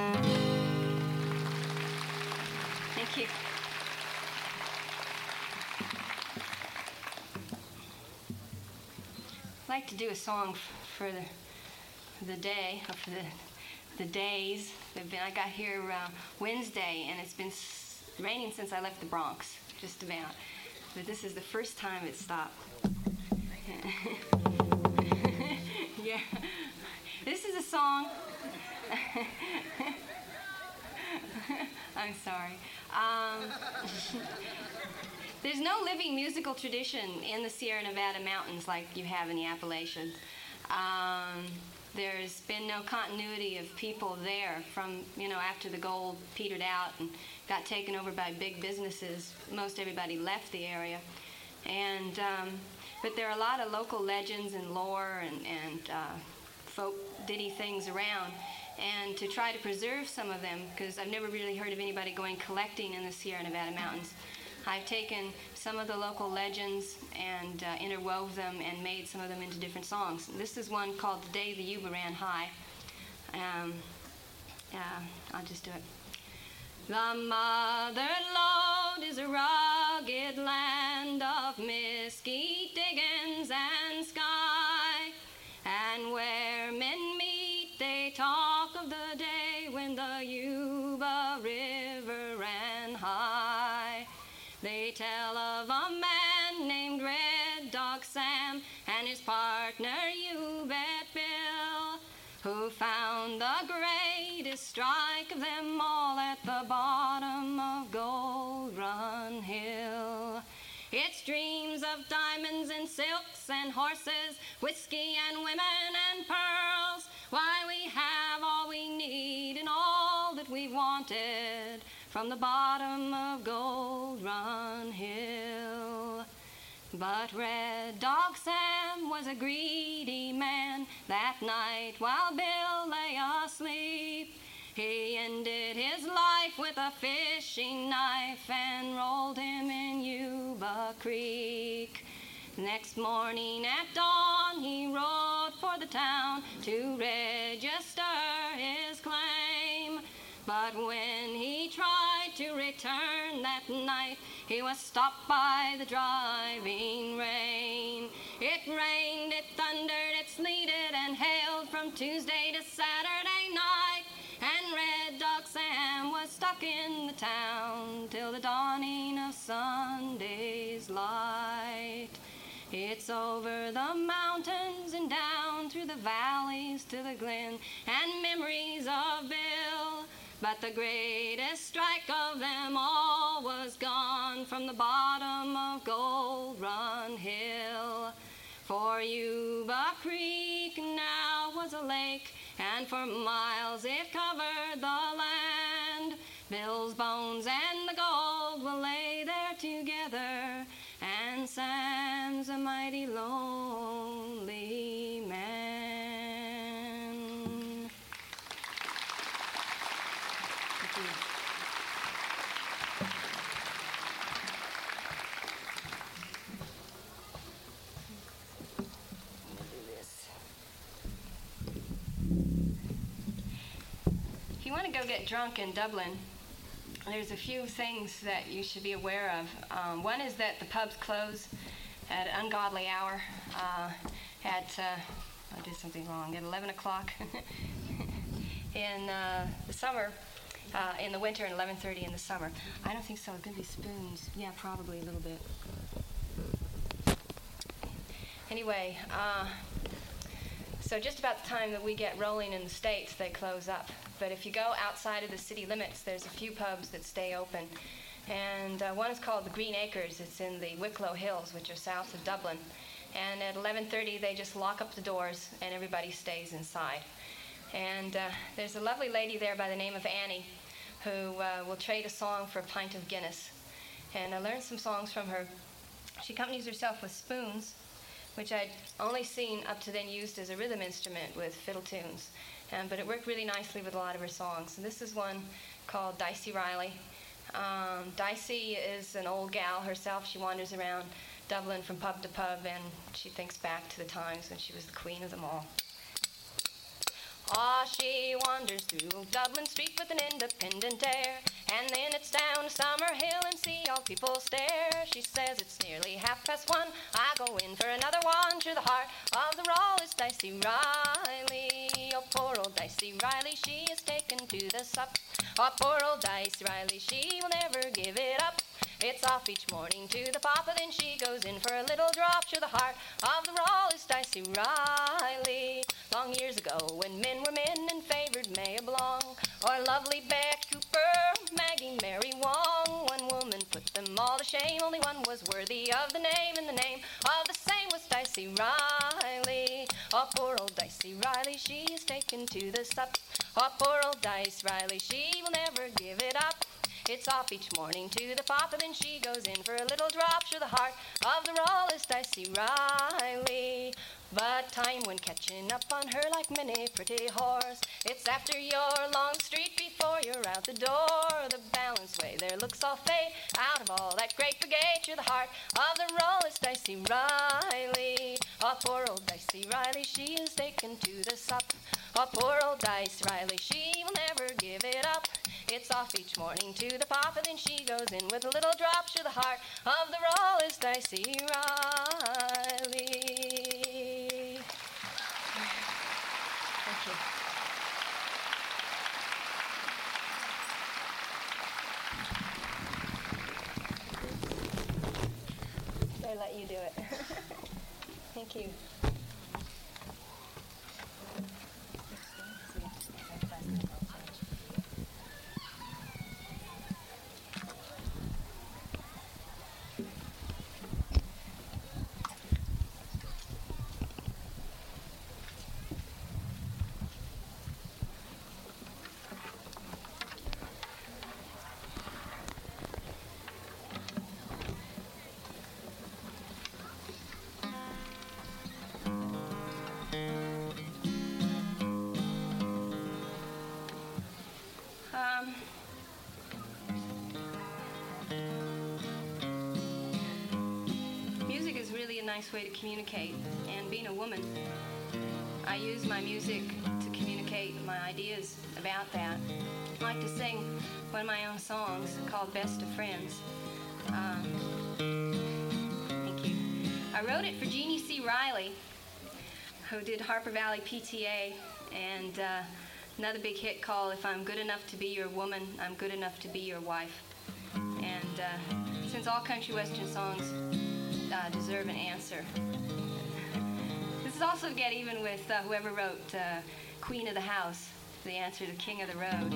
Thank you. I'd like to do a song for the day, or for the days. I got here Wednesday, and it's been raining since I left the Bronx, just about. But this is the first time it stopped. Yeah. This is a song. I'm sorry. There's no living musical tradition in the Sierra Nevada mountains like you have in the Appalachians. There's been no continuity of people there from, after the gold petered out and got taken over by big businesses. Most everybody left the area. And, but there are a lot of local legends and lore and folk ditty things around. And to try to preserve some of them, because I've never really heard of anybody going collecting in the Sierra Nevada mountains, I've taken some of the local legends and interwove them and made some of them into different songs. This is one called The Day the Yuba Ran High. I'll just do it. The mother lode is a rugged land of mesquite diggings and sky, and where men meet they talk of the day when the Yuba River ran high. They tell of a man named Red Dog Sam and his partner You Bet Bill, who found the grave greatest strike of them all at the bottom of Gold Run Hill. It's dreams of diamonds and silks and horses, whiskey and women and pearls. Why, we have all we need and all that we wanted from the bottom of Gold Run Hill. But Red Dog Sam was a greedy man that night while Bill lay asleep. He ended his life with a fishing knife and rolled him in Yuba Creek. Next morning at dawn he rode for the town to register his claim. But when he tried to return that night, he was stopped by the driving rain. It rained, it thundered, it sleeted and hailed from Tuesday to Saturday night. And Red Dog Sam was stuck in the town till the dawning of Sunday's light. It's over the mountains and down through the valleys to the glen and memories of Bill. But the greatest strike of them all was gone from the bottom of Gold Run Hill. For Yuba Creek now was a lake, and for miles it covered the land. Bill's bones and the gold will lay there together, and Sam's a mighty lonely man. Thank you. If you want to go get drunk in Dublin, there's a few things that you should be aware of. One is that the pubs close at an ungodly hour I did something wrong, at 11 o'clock in the summer, in the winter, and 11:30 in the summer. I don't think so. It's going to be spoons. Yeah, probably a little bit. Anyway, so just about the time that we get rolling in the States, they close up. But if you go outside of the city limits, there's a few pubs that stay open. And one is called the Green Acres. It's in the Wicklow Hills, which are south of Dublin. And at 11:30, they just lock up the doors, and everybody stays inside. And there's a lovely lady there by the name of Annie who will trade a song for a pint of Guinness. And I learned some songs from her. She accompanies herself with spoons, which I'd only seen up to then used as a rhythm instrument with fiddle tunes. But it worked really nicely with a lot of her songs. And this is one called Dicey Riley. Dicey is an old gal herself. She wanders around Dublin from pub to pub, and she thinks back to the times when she was the queen of them all. Ah, she wanders through Dublin Street with an independent air, and then it's down to Summerhill and see all people stare. She says it's nearly 1:30. I go in for another one to the heart of the roll is Dicey Riley. Oh, poor old Dicey Riley, she is taken to the sup. Oh, poor old Dicey Riley, she will never give it up. It's off each morning to the papa, then she goes in for a little drop to the heart of the roll is Dicey Riley. Long years ago, when men were men and favored Maya Blong, or lovely Beck Cooper, Maggie Mary Wong, one woman put them all to shame. Only one was worthy of the name, and the name of the same was Dicey Riley. Oh, poor old Dicey Riley, she is taken to the sup. Oh, poor old Dicey Riley, she will never give it up. It's off each morning to the papa, then she goes in for a little drop to the heart of the roll is Dicey Riley. But time went catching up on her like many pretty horse. It's after your long street before you're out the door. The balance way their looks all fade out of all that great brigade to the heart of the roll is Dicey Riley. Oh, poor old Dicey Riley, she is taken to the sup. Oh, poor old Dicey Riley, she will never give it up. It's off each morning to the papa, then she goes in with a little drop to the heart of the roll is Dicey Riley. Thank you. I let you do it. Thank you. nice way to communicate. And being a woman, I use my music to communicate my ideas about that. I like to sing one of my own songs called Best of Friends. Thank you. I wrote it for Jeannie C. Riley, who did Harper Valley PTA, and another big hit called If I'm Good Enough to Be Your Woman, I'm Good Enough to Be Your Wife. And since all country western songs deserve an answer, this is also get even with whoever wrote Queen of the House, the answer to King of the Road.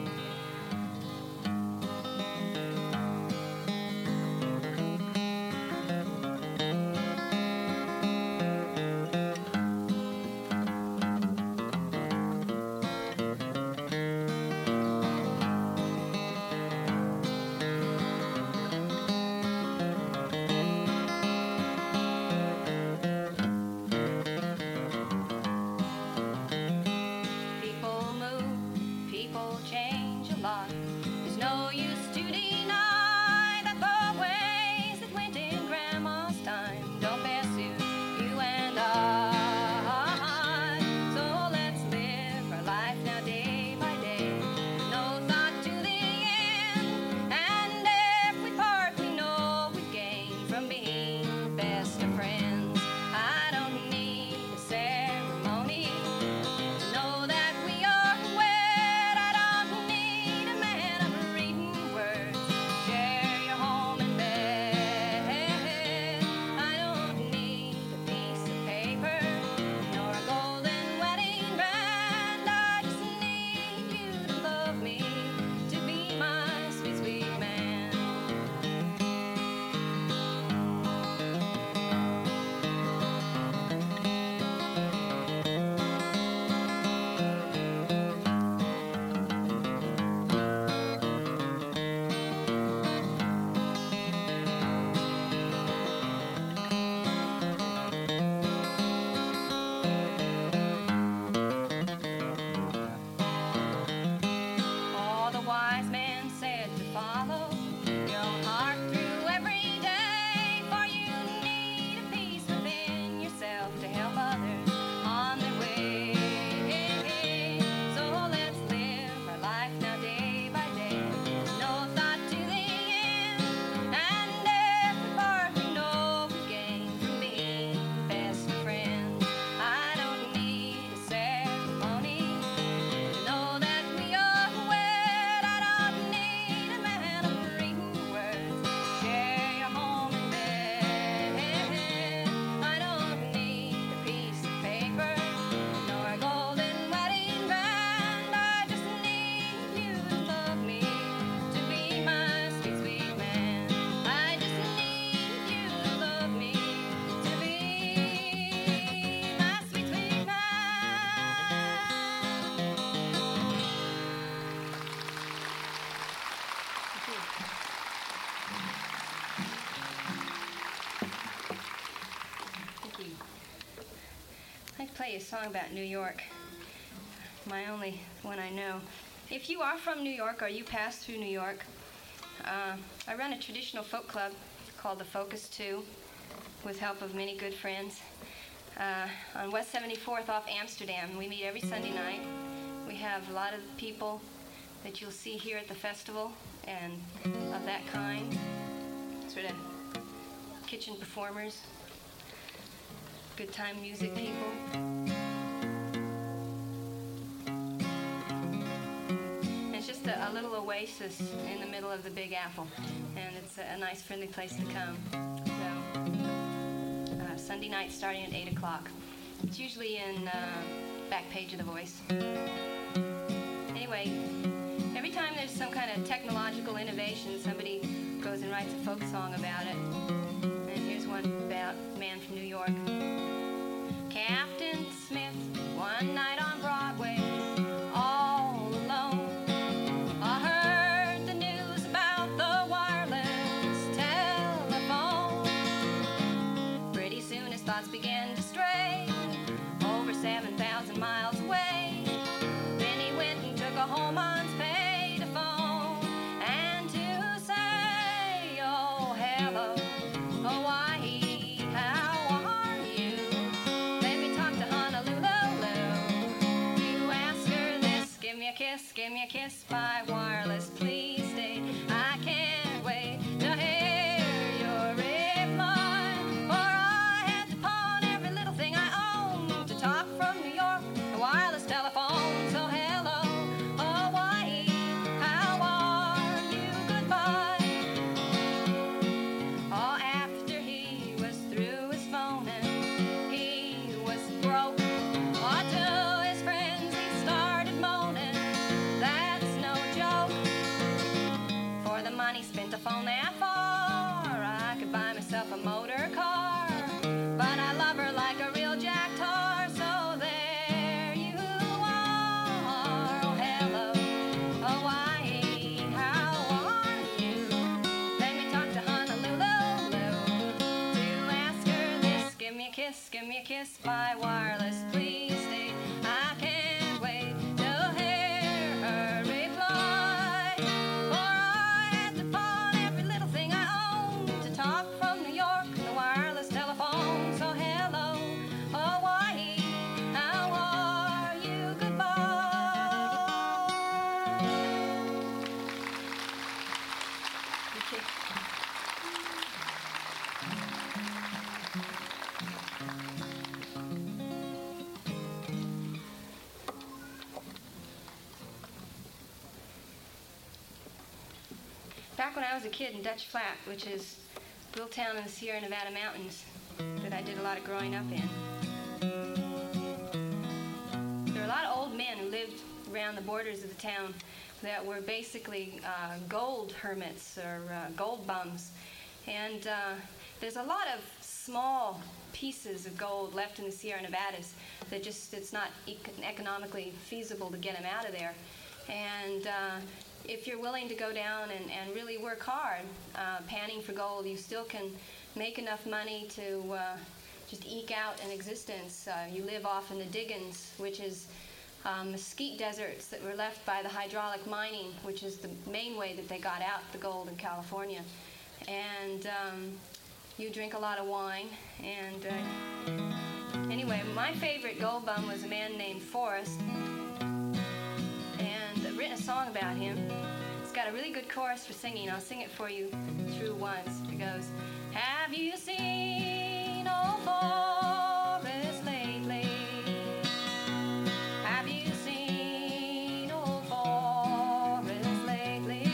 Play a song about New York, my only one I know. If you are from New York or you pass through New York, I run a traditional folk club called the Focus 2 with help of many good friends on West 74th off Amsterdam. We meet every Sunday night. We have a lot of people that you'll see here at the festival and of that kind, sort of kitchen performers, good time music people. And it's just a little oasis in the middle of the Big Apple, and it's a nice, friendly place to come. So, Sunday night starting at 8 o'clock. It's usually in back page of The Voice. Anyway, every time there's some kind of technological innovation, somebody goes and writes a folk song about it. And here's one about a man from New York. Captain Smith, one night on Broadway, all alone. I heard the news about the wireless telephone. Pretty soon his thoughts began to stray, over 7,000 miles away. Then he went and took a home on pay to phone, and to say, oh, hello, Hawaii, how are give me a kiss by wireless, please stay. I can't wait to hear your reply, for I had to pawn every little thing I own to talk from New York, the wireless telephone. So hello, Hawaii, how are you? Goodbye. Oh, after he was through his phoning, he was broke. Oh, to his friends he started moaning. That's no joke. For the money spent to phone that far, I could buy myself a motor car. But I love her like a real jack tar, so there you are. Oh, hello, Hawaii, how are you? Let me talk to Honolulu to ask her this. Give me a kiss by wireless, please stay. I can't wait to hear her reply, for I had to pawn every little thing I own to talk from New York, the wireless telephone. So hello, Hawaii, how are you? Goodbye. Okay. Back when I was a kid in Dutch Flat, which is a little town in the Sierra Nevada mountains that I did a lot of growing up in, there were a lot of old men who lived around the borders of the town that were basically gold hermits or gold bums. And there's a lot of small pieces of gold left in the Sierra Nevadas that just, it's not economically feasible to get them out of there. And if you're willing to go down and really work hard panning for gold, you still can make enough money to just eke out an existence. You live off in the diggings, which is mesquite deserts that were left by the hydraulic mining, which is the main way that they got out the gold in California. And you drink a lot of wine. And anyway, my favorite gold bum was a man named Forrest, and I've written a song about him. It's got a really good chorus for singing. I'll sing it for you through once. It goes, have you seen old Forrest lately? Have you seen old Forrest lately?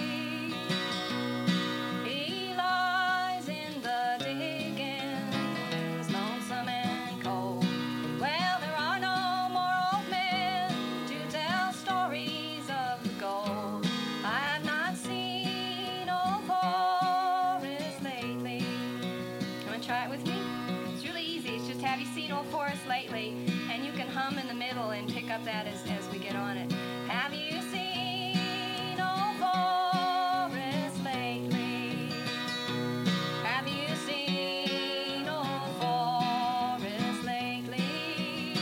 He lies in the diggings, lonesome and cold. Well, there are no more old men to tell stories of the gold. I have not seen old Forrest lately. You want to try it with me? It's really easy. It's just, have you seen old Forrest lately? And you can hum in the middle and pick up that as we get on it. Have you seen old Forrest lately? Have you seen old Forrest lately?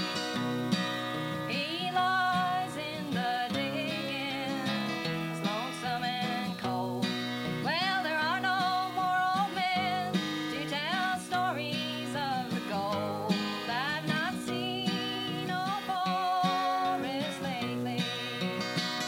He lies in the diggings, lonesome and cold. Well, there are no more old men to tell stories of the gold. I've not seen old Forrest lately.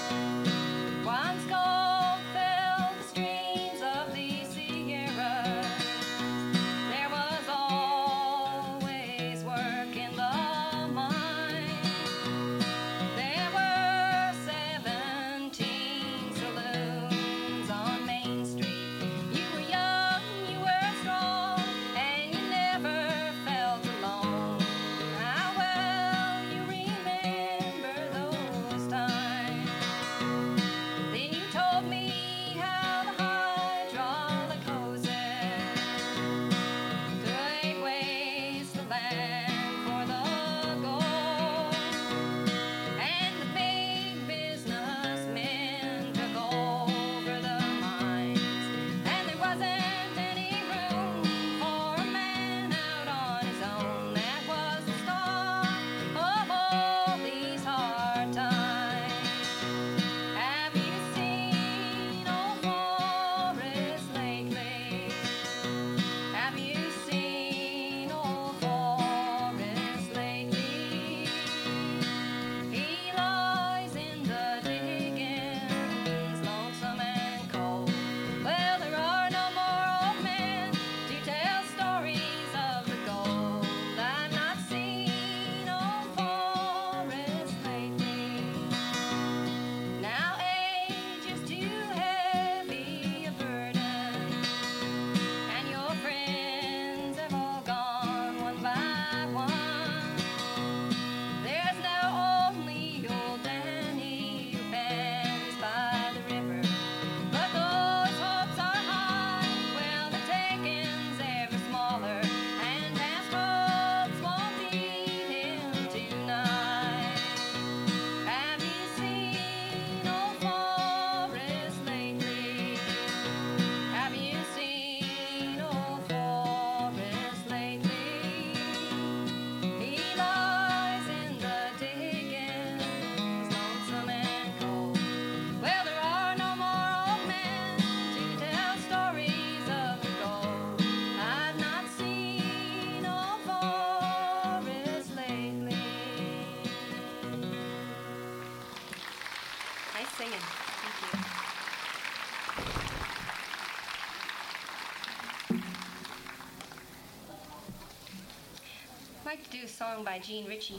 a song by Gene Ritchie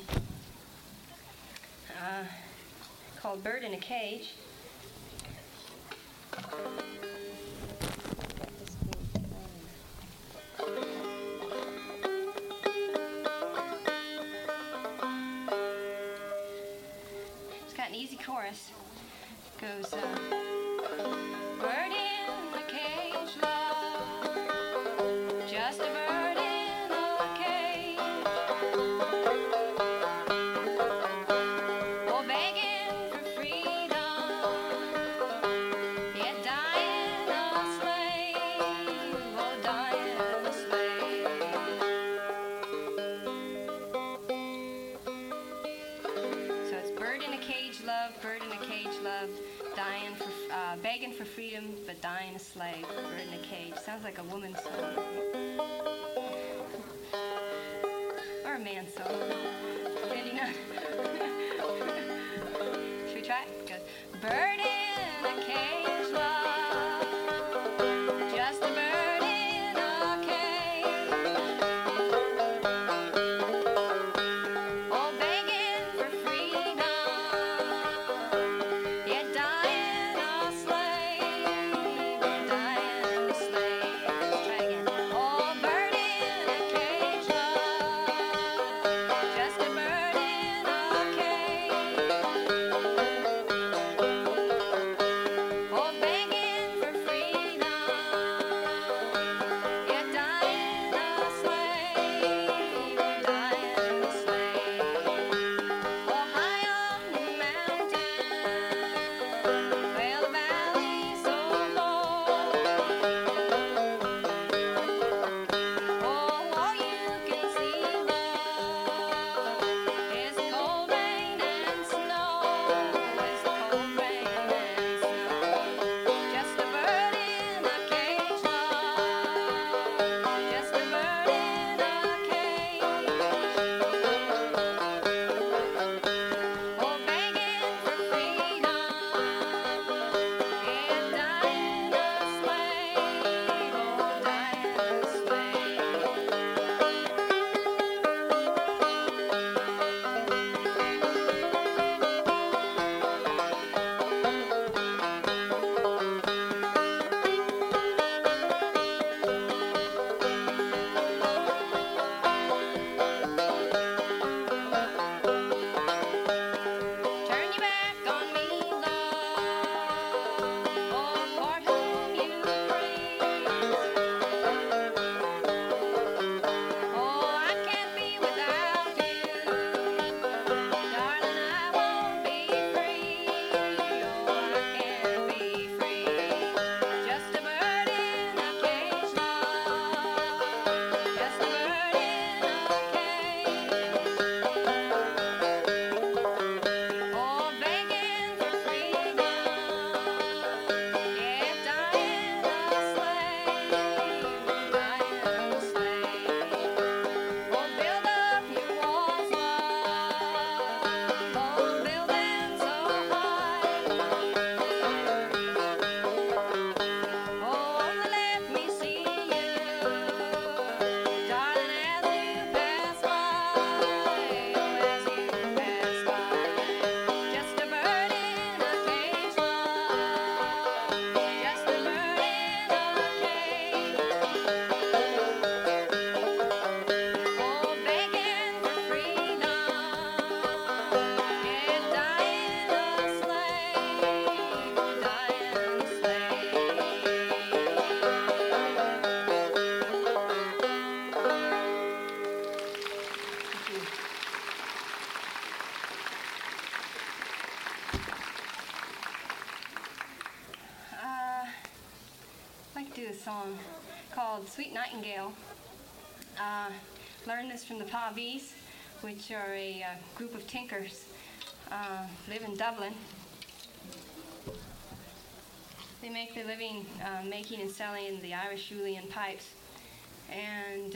called Bird in a Cage. It's got an easy chorus. It goes, bird in a cage, love, just a bird in a cage. Oh, begging for freedom, yet dying a slave. Oh, dying a slave. So it's bird in a cage, love, bird in a cage, love, dying for, begging for freedom, but dying a slave. Bird in a cage. Sounds like a woman's song. Or a man's song. Depending on. Should we try it? It goes, bird in a cage, love, just a bird in a cage. Oh, begging for freedom, yet dying a slave. Oh, dying a slave. Let's try again. Oh, bird in a cage, love, just a bird in a cage. Oh, begging for freedom, yet dying a slave. Oh, dying a slave. Oh, high on the mountain, where the valley's so low. Oh, all you can see, love, is the cold rain and snow. Is the cold rain and snow. Just a bird in a cage, love, just a bird in a cage. Oh, begging for freedom, yet dying a slave. Oh, dying a slave. Turn your back on me, love, or for whom you please. Oh, I can't be without you, darling, I won't be free. Oh, I can't be free. Just a bird in a cage, love, just a bird in a cage. Oh, begging for freedom, yet dying a slave. Dying a slave. Oh, build up your walls, love, oh, building so high. Oh, only let me see you, darling, as you pass by. Oh, as you pass by. Just a bird in a cage, love, just a bird in a cage. Oh, begging for freedom, yet dying a slave. Oh, dying a slave. Thank you. I'd like to do a song called Sweet Nightingale. Learned this from the Pavies, which are a group of tinkers, live in Dublin. They make their living making and selling the Irish Julian pipes. And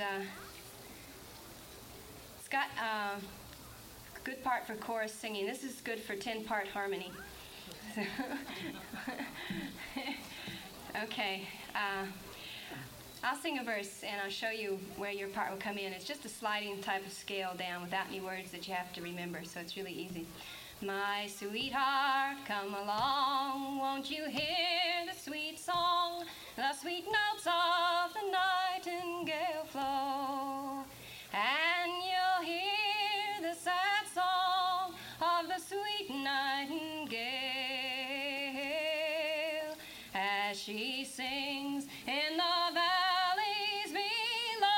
it's got a good part for chorus singing. This is good for 10-part harmony. Okay. I'll sing a verse and I'll show you where your part will come in. It's just a sliding type of scale down without any words that you have to remember, so it's really easy. My sweetheart, come along, won't you hear the sweet song, the sweet notes of the nightingale flow, and you'll hear the sad song of the sweet nightingale as she sings in the valleys below,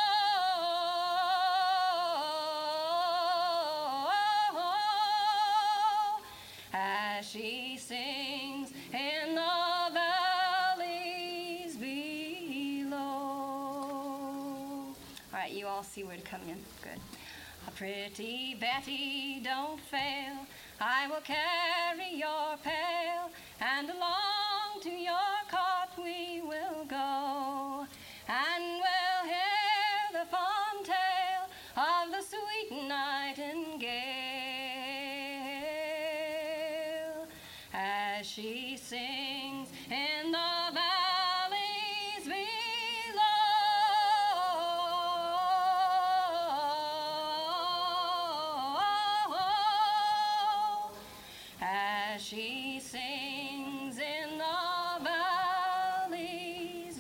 as she sings in the valleys below. All right, you all see where to come in. Good. Pretty Betty, don't fail. I will carry your pail, and along to your cot we will go, and we'll hear the fond tale of the sweet nightingale as she sings in the valleys below, as she sings in the valleys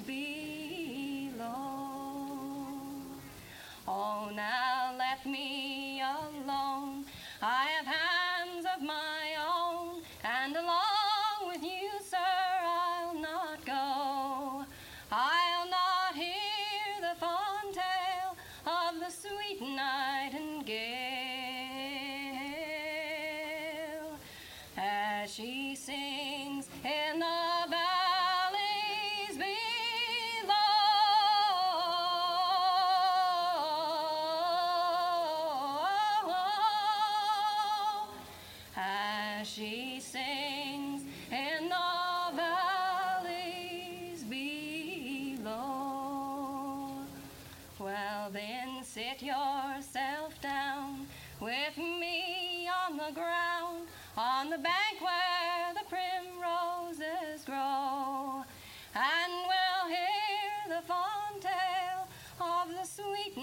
below. Oh, now let me alone. I have hands of my own, and along with you, sir, I'll not go. I'll not hear the fond tale of the sweet nightingale as she sings in the valleys below, as she sings in the valleys below. Well, then sit yourself down with me on the ground, on the bank where the primroses grow, and we'll hear the fond tale of the sweet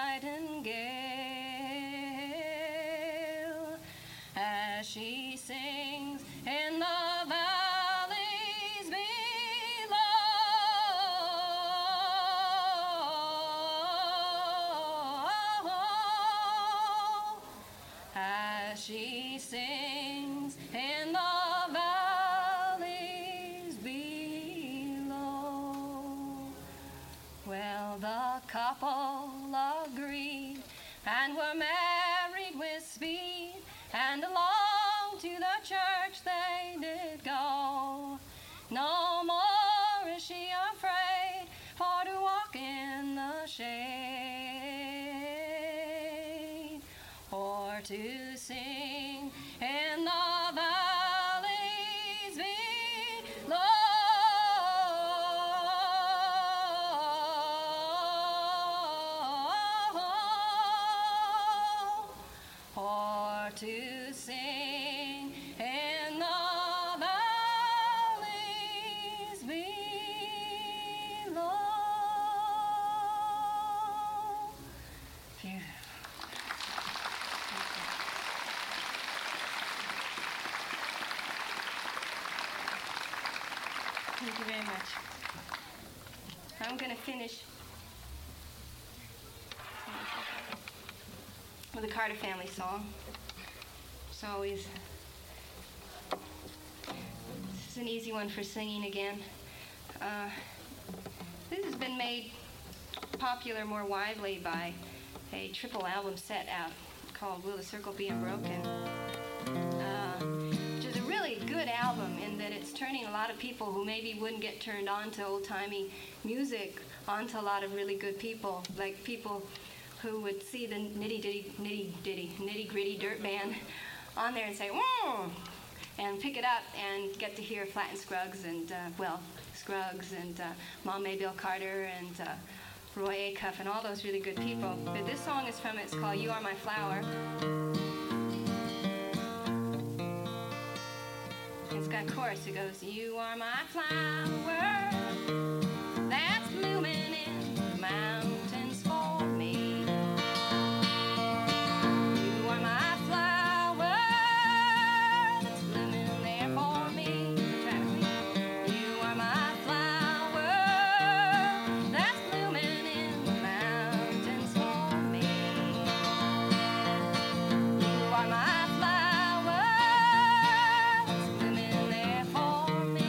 nightingale as she sings in the valleys below, as she sings in the valleys below. Well, the couple agreed and were married with speed, and along to the church they did go. No more is she afraid for to walk in the shade, or to sing in the valleys below, or to sing in the valleys below. Beautiful. Thank you very much. I'm going to finish with a Carter family song. It's always, this is an easy one for singing again. This has been made popular more widely by a triple album set out called Will the Circle Be Unbroken, which is a really good album in that it's turning a lot of people who maybe wouldn't get turned on to old-timey music onto a lot of really good people, like people who would see the nitty-gritty dirt band on there and say, "Whoa," and pick it up and get to hear Flatt and Scruggs and, Scruggs and Mom Maybelle Carter and Roy Acuff and all those really good people. But this song is from, it's called You Are My Flower. It's got a chorus. It goes, you are my flower, that's blooming in the mountains for me. You are my flower that's blooming there for me. Try with me. You are my flower that's blooming in the mountains for me. You are my flower that's blooming there for me.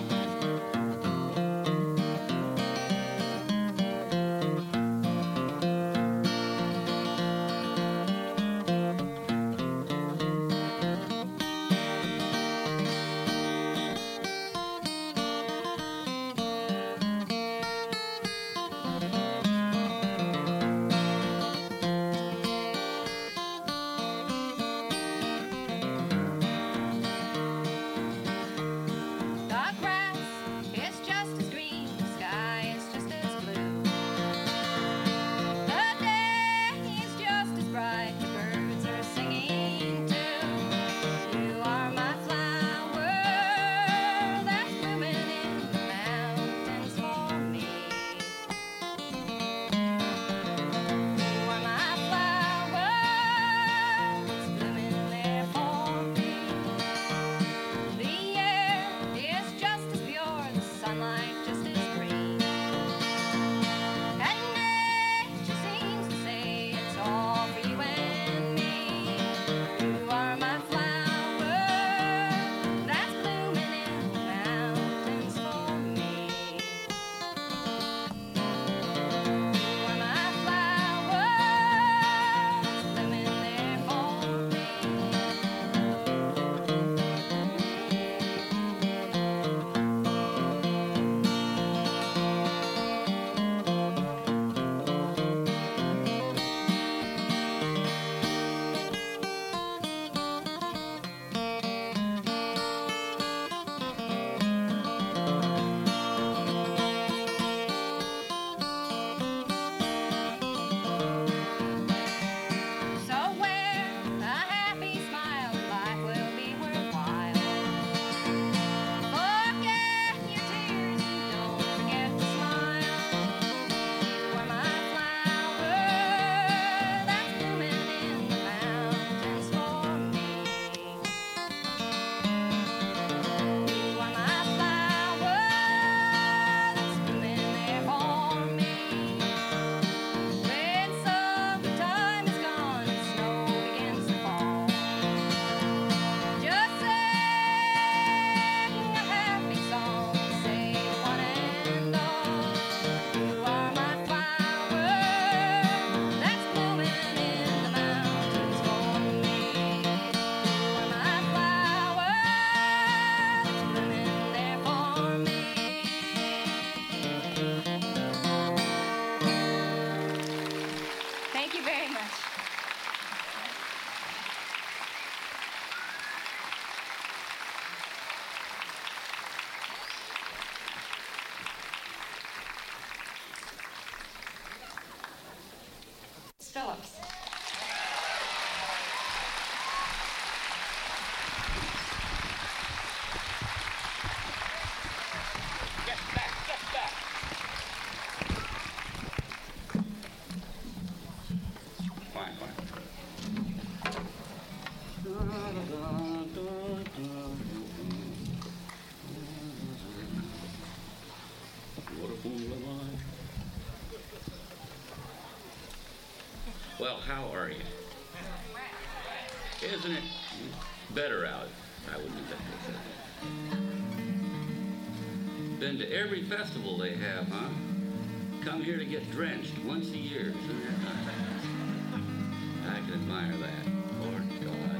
The grass is just as green, the sky is just as blue. The day is just as bright, the birds are singing too. You are my flower that's blooming in the mountains for me. You are my flower that's blooming there for me. The air is just as pure, the sunlight just as green. And nature seems to say it's all for you and me. You are my flower that's blooming in the mountains for me. You are my flower that's blooming there for me. So wear a happy smile, life will be worthwhile. Forget your tears and don't forget to smile. You are my flower that's blooming in the mountains for me. You are my flower that's blooming there for me. When summertime is gone and snow begins to fall, just sing a happy song, say one and all. You are my flower that's blooming in the mountains for me. You are my flower that's blooming there for me. Thank you very much. Phillips. Fine, fine. What a fool am I? Well, how are you? Isn't it better out? I wouldn't exactly say that. Been to every festival they have, huh? Come here to get drenched once a year. I can admire that. Lord God.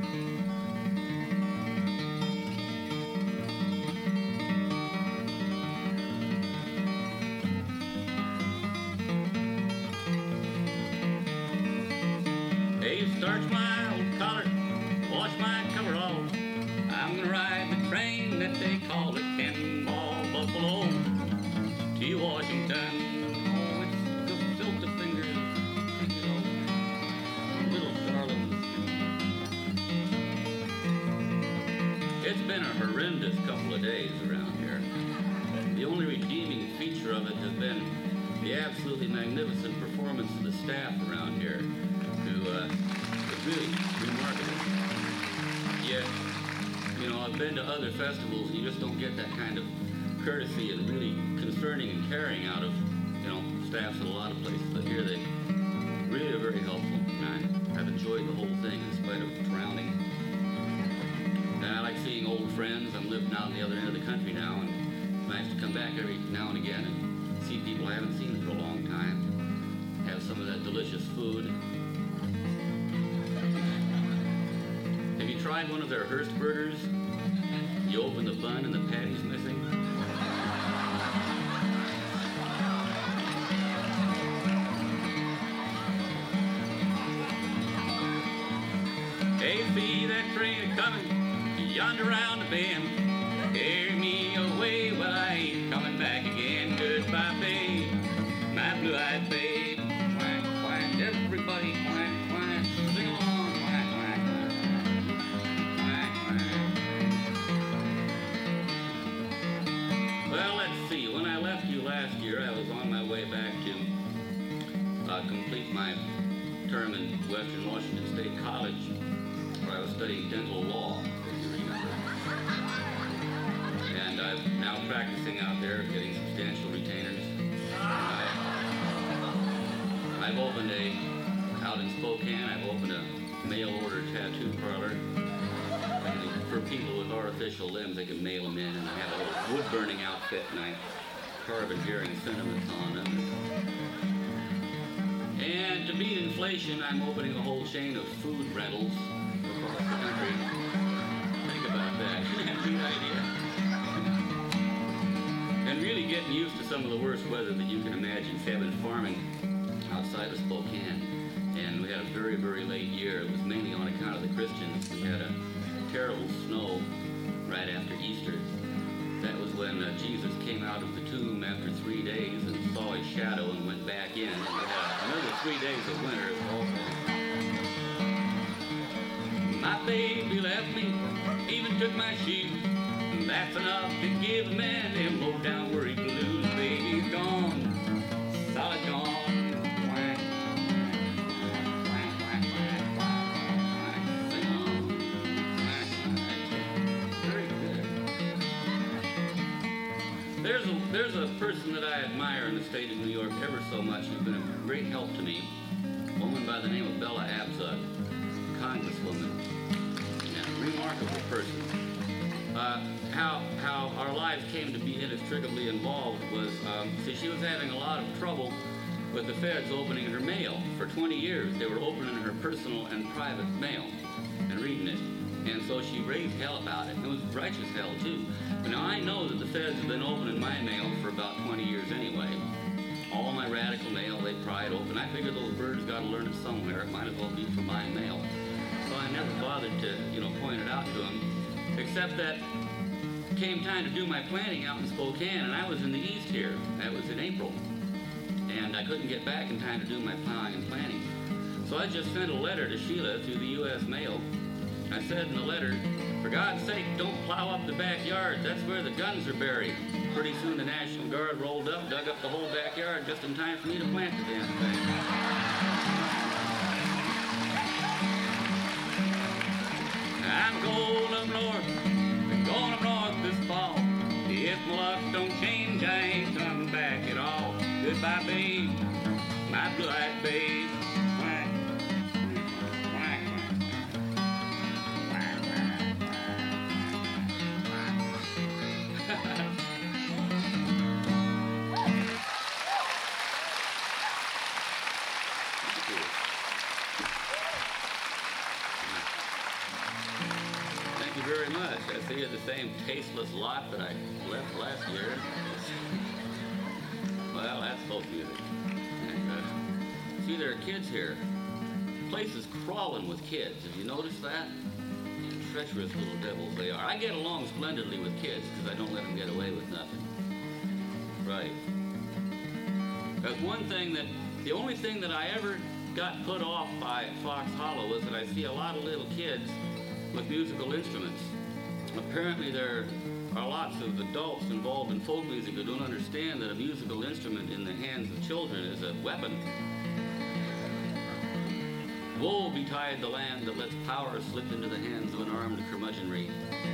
Hey, starch my old collar, wash my coveralls. I'm gonna ride the train that they call the Cannonball Buffalo to Washington. Oh, it's the filter fingers, you know, little darlings. It's been a horrendous couple of days around here. The only redeeming feature of it has been the absolutely magnificent performance of the staff around here, who is really remarkable. Yet, you know, I've been to other festivals, and you just don't get that kind of courtesy and really concerning and caring out of, you know, staffs at a lot of places. But here they really are very helpful, and I've enjoyed the whole thing in spite of drowning. And I like seeing old friends. I'm living out on the other end of the country now, and it's nice to come back every now and again and see people I haven't seen for a long time. Have some of that delicious food. Have you tried one of their Hearst burgers? You open the bun and the patty's missing. Hey, see that train a-coming yonder round the bend. Carry me away, well, I ain't coming back again. Goodbye, babe, my blue-eyed babe. Quack, quack, everybody quack, quack. Sing along, quack, quack, quack, quack. Well, let's see. When I left you last year, I was on my way back to complete my term in Western Washington State College, where I was studying dental law, if you remember. And I'm now practicing out there, getting substantial retainers. I've opened out in Spokane, I've opened a mail-order tattoo parlor. And for people with artificial limbs, they can mail them in, and I have a little wood-burning outfit, and I carve endearing sentiments on them. And to beat inflation, I'm opening a whole chain of food rentals across the country. Think about that. Good idea. And really getting used to some of the worst weather that you can imagine. See, I've been farming outside of Spokane, and we had a very, very late year. It was mainly on account of the Christians. We had a terrible snow right after Easter. That was when Jesus came out of the tomb after 3 days and saw his shadow and went back in. And we had another 3 days of winter. It was awful. My baby left me, even took my shoes. And that's enough to give a man them low down worry blues. Baby's gone, solid gone. Quack, quack, quack, quack, quack, quack. Sing on. Quack, quack. Very good. There's a person that I admire in the state of New York ever so much, who's been a great help to me. A woman by the name of Bella Abzug, congresswoman. Yeah, remarkable person. How our lives came to be inextricably involved was, see, she was having a lot of trouble with the feds opening her mail. For 20 years, they were opening her personal and private mail and reading it. And so she raised hell about it. It was righteous hell, too. But now I know that the feds have been opening my mail for about 20 years anyway. All my radical mail, they pry it open. I figured those birds got to learn it somewhere. It might as well be for my mail. So I never bothered to, point it out to them. Except that came time to do my planting out in Spokane, and I was in the east here. That was in April. And I couldn't get back in time to do my plowing and planting. So I just sent a letter to Sheila through the U.S. mail. I said in the letter, for God's sake, don't plow up the backyard. That's where the guns are buried. Pretty soon the National Guard rolled up, dug up the whole backyard just in time for me to plant the damn thing. I'm going up north this fall. If my luck don't change, I ain't coming back at all. Goodbye, babe, my blue-eyed babe. Quack, quack, quack, quack. Thank you very much. I see you're the same tasteless lot that I left last year. Well, that's folk music. And, see, there are kids here. The place is crawling with kids. Have you noticed that? Treacherous little devils they are. I get along splendidly with kids because I don't let them get away with nothing. Right. That's the only thing that I ever got put off by Fox Hollow was that I see a lot of little kids with musical instruments. Apparently there are lots of adults involved in folk music who don't understand that a musical instrument in the hands of children is a weapon. Woe betide the land that lets power slip into the hands of an armed curmudgeonry.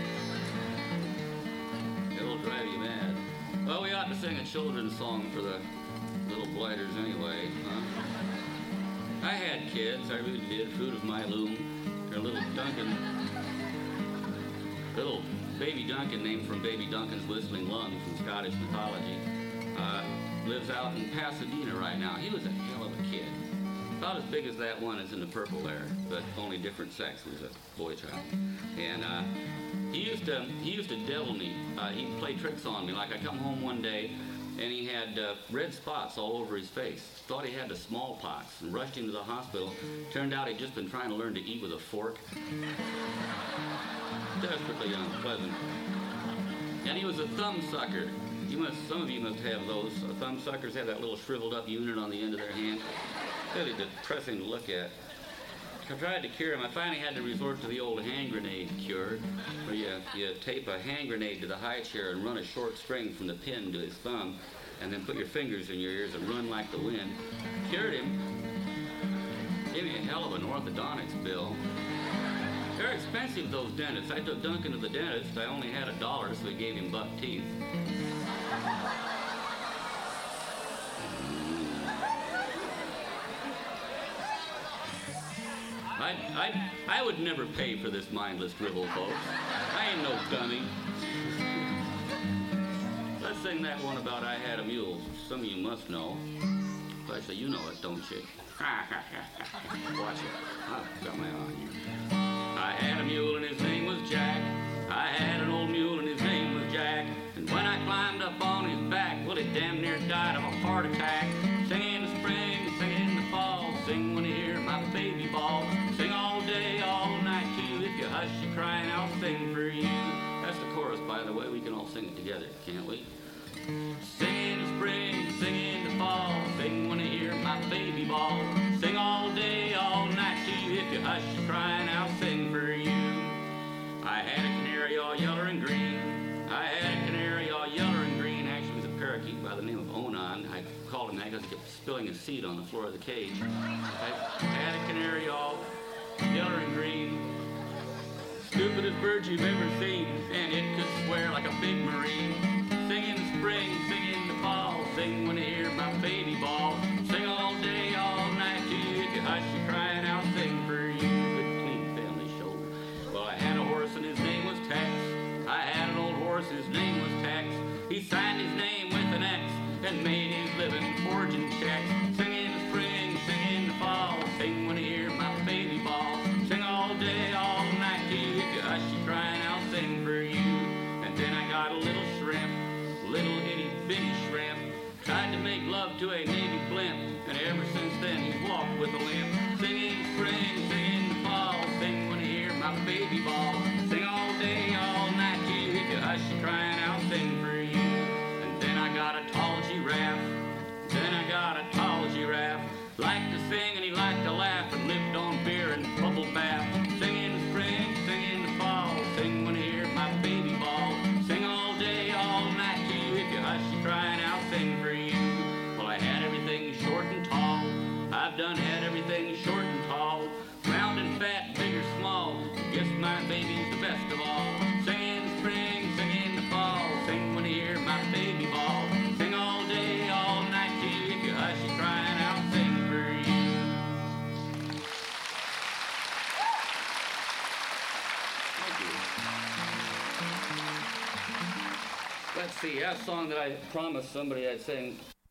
It'll drive you mad. Well, we ought to sing a children's song for the little blighters anyway, huh? I had kids, I really did, fruit of my loom. Their little Duncan, little baby Duncan, named from Baby Duncan's whistling lungs from Scottish mythology, lives out in Pasadena right now. He was a hell of a kid. About as big as that one is in the purple there, but only different sex. He was a boy child. And he used to devil me. He'd play tricks on me. Like I come home one day, and he had red spots all over his face. Thought he had the smallpox and rushed him to the hospital. Turned out he'd just been trying to learn to eat with a fork. Desperately unpleasant. And he was a thumb sucker. Some of you must have those. Thumb suckers have that little shriveled up unit on the end of their hand. Really depressing to look at. I tried to cure him. I finally had to resort to the old hand grenade cure, where you tape a hand grenade to the high chair and run a short string from the pin to his thumb, and then put your fingers in your ears and run like the wind. Cured him. Gave me a hell of an orthodontics bill. They're expensive, those dentists. I took Duncan to the dentist. I only had $1, so he gave him buck teeth. I would never pay for this mindless dribble, folks. I ain't no dummy. Let's sing that one about I Had a Mule. Some of you must know. Especially you know it, don't you? Watch it. I've got my eye on you. I had a mule and his name was Jack. I had an old mule and his name was Jack. And when I climbed up on his back, well, he damn near died of a heart attack. Sing in the spring, sing in the fall, sing when you hear my baby bawl. Sing all day, all night too. If you hush your crying, I'll sing for you. That's the chorus, by the way. We can all sing it together, can't we? Sing in the spring, sing in the fall, sing when you hear my baby bawl. Sing all day, all night too. If you hush your crying, I'll sing for you. I had a canary all yeller and green. I had a canary all yeller and green. Actually, it was a parakeet by the name of Onan. I called him that because he kept spilling his seed on the floor of the cage. I had a canary all yeller and green. Stupidest bird you've ever seen, and it could swear like a big marine. Sing in the spring, sing in the fall, sing when you hear my baby bawl. Sing all day, all night too. If you hush your crying, I'll sing for you. Good, clean family show. Well, I had a horse and his name was Tex. I had an old horse, his name was Tex. He signed his name with an X and made his living forging checks. Sing in the spring, sing in the fall, sing when you hear my baby bawl. Sing all day, all night too. If you hush your crying, I'll sing for you. And then I got a little shrimp, little itty bitty shrimp. Tried to make love to a Navy blimp, and ever since then he's walked with a limp. Sing in the spring, sing in the fall, sing when you hear my baby bawl. Sing all day, all night too. If you hush your crying, I'll sing for you. And then I got a tall giraffe, then I got a tall giraffe. Liked to sing and he liked to laugh and lived on beer and bubble bath. Sing in the spring, sing in the fall, sing when you hear my baby bawl. Sing all day, all night too. If you hush your crying, I'll sing for you. Well, I had everything short and tall. I've done had everything short and tall. Round and fat, big or small. Guess my baby's the best of all. Sing in the spring, sing in the fall, sing when you hear my baby bawl. Sing all day, all night too. If you hush your crying, I'll sing for you. Thank you. Let's see, that's a song that I promised somebody I'd sing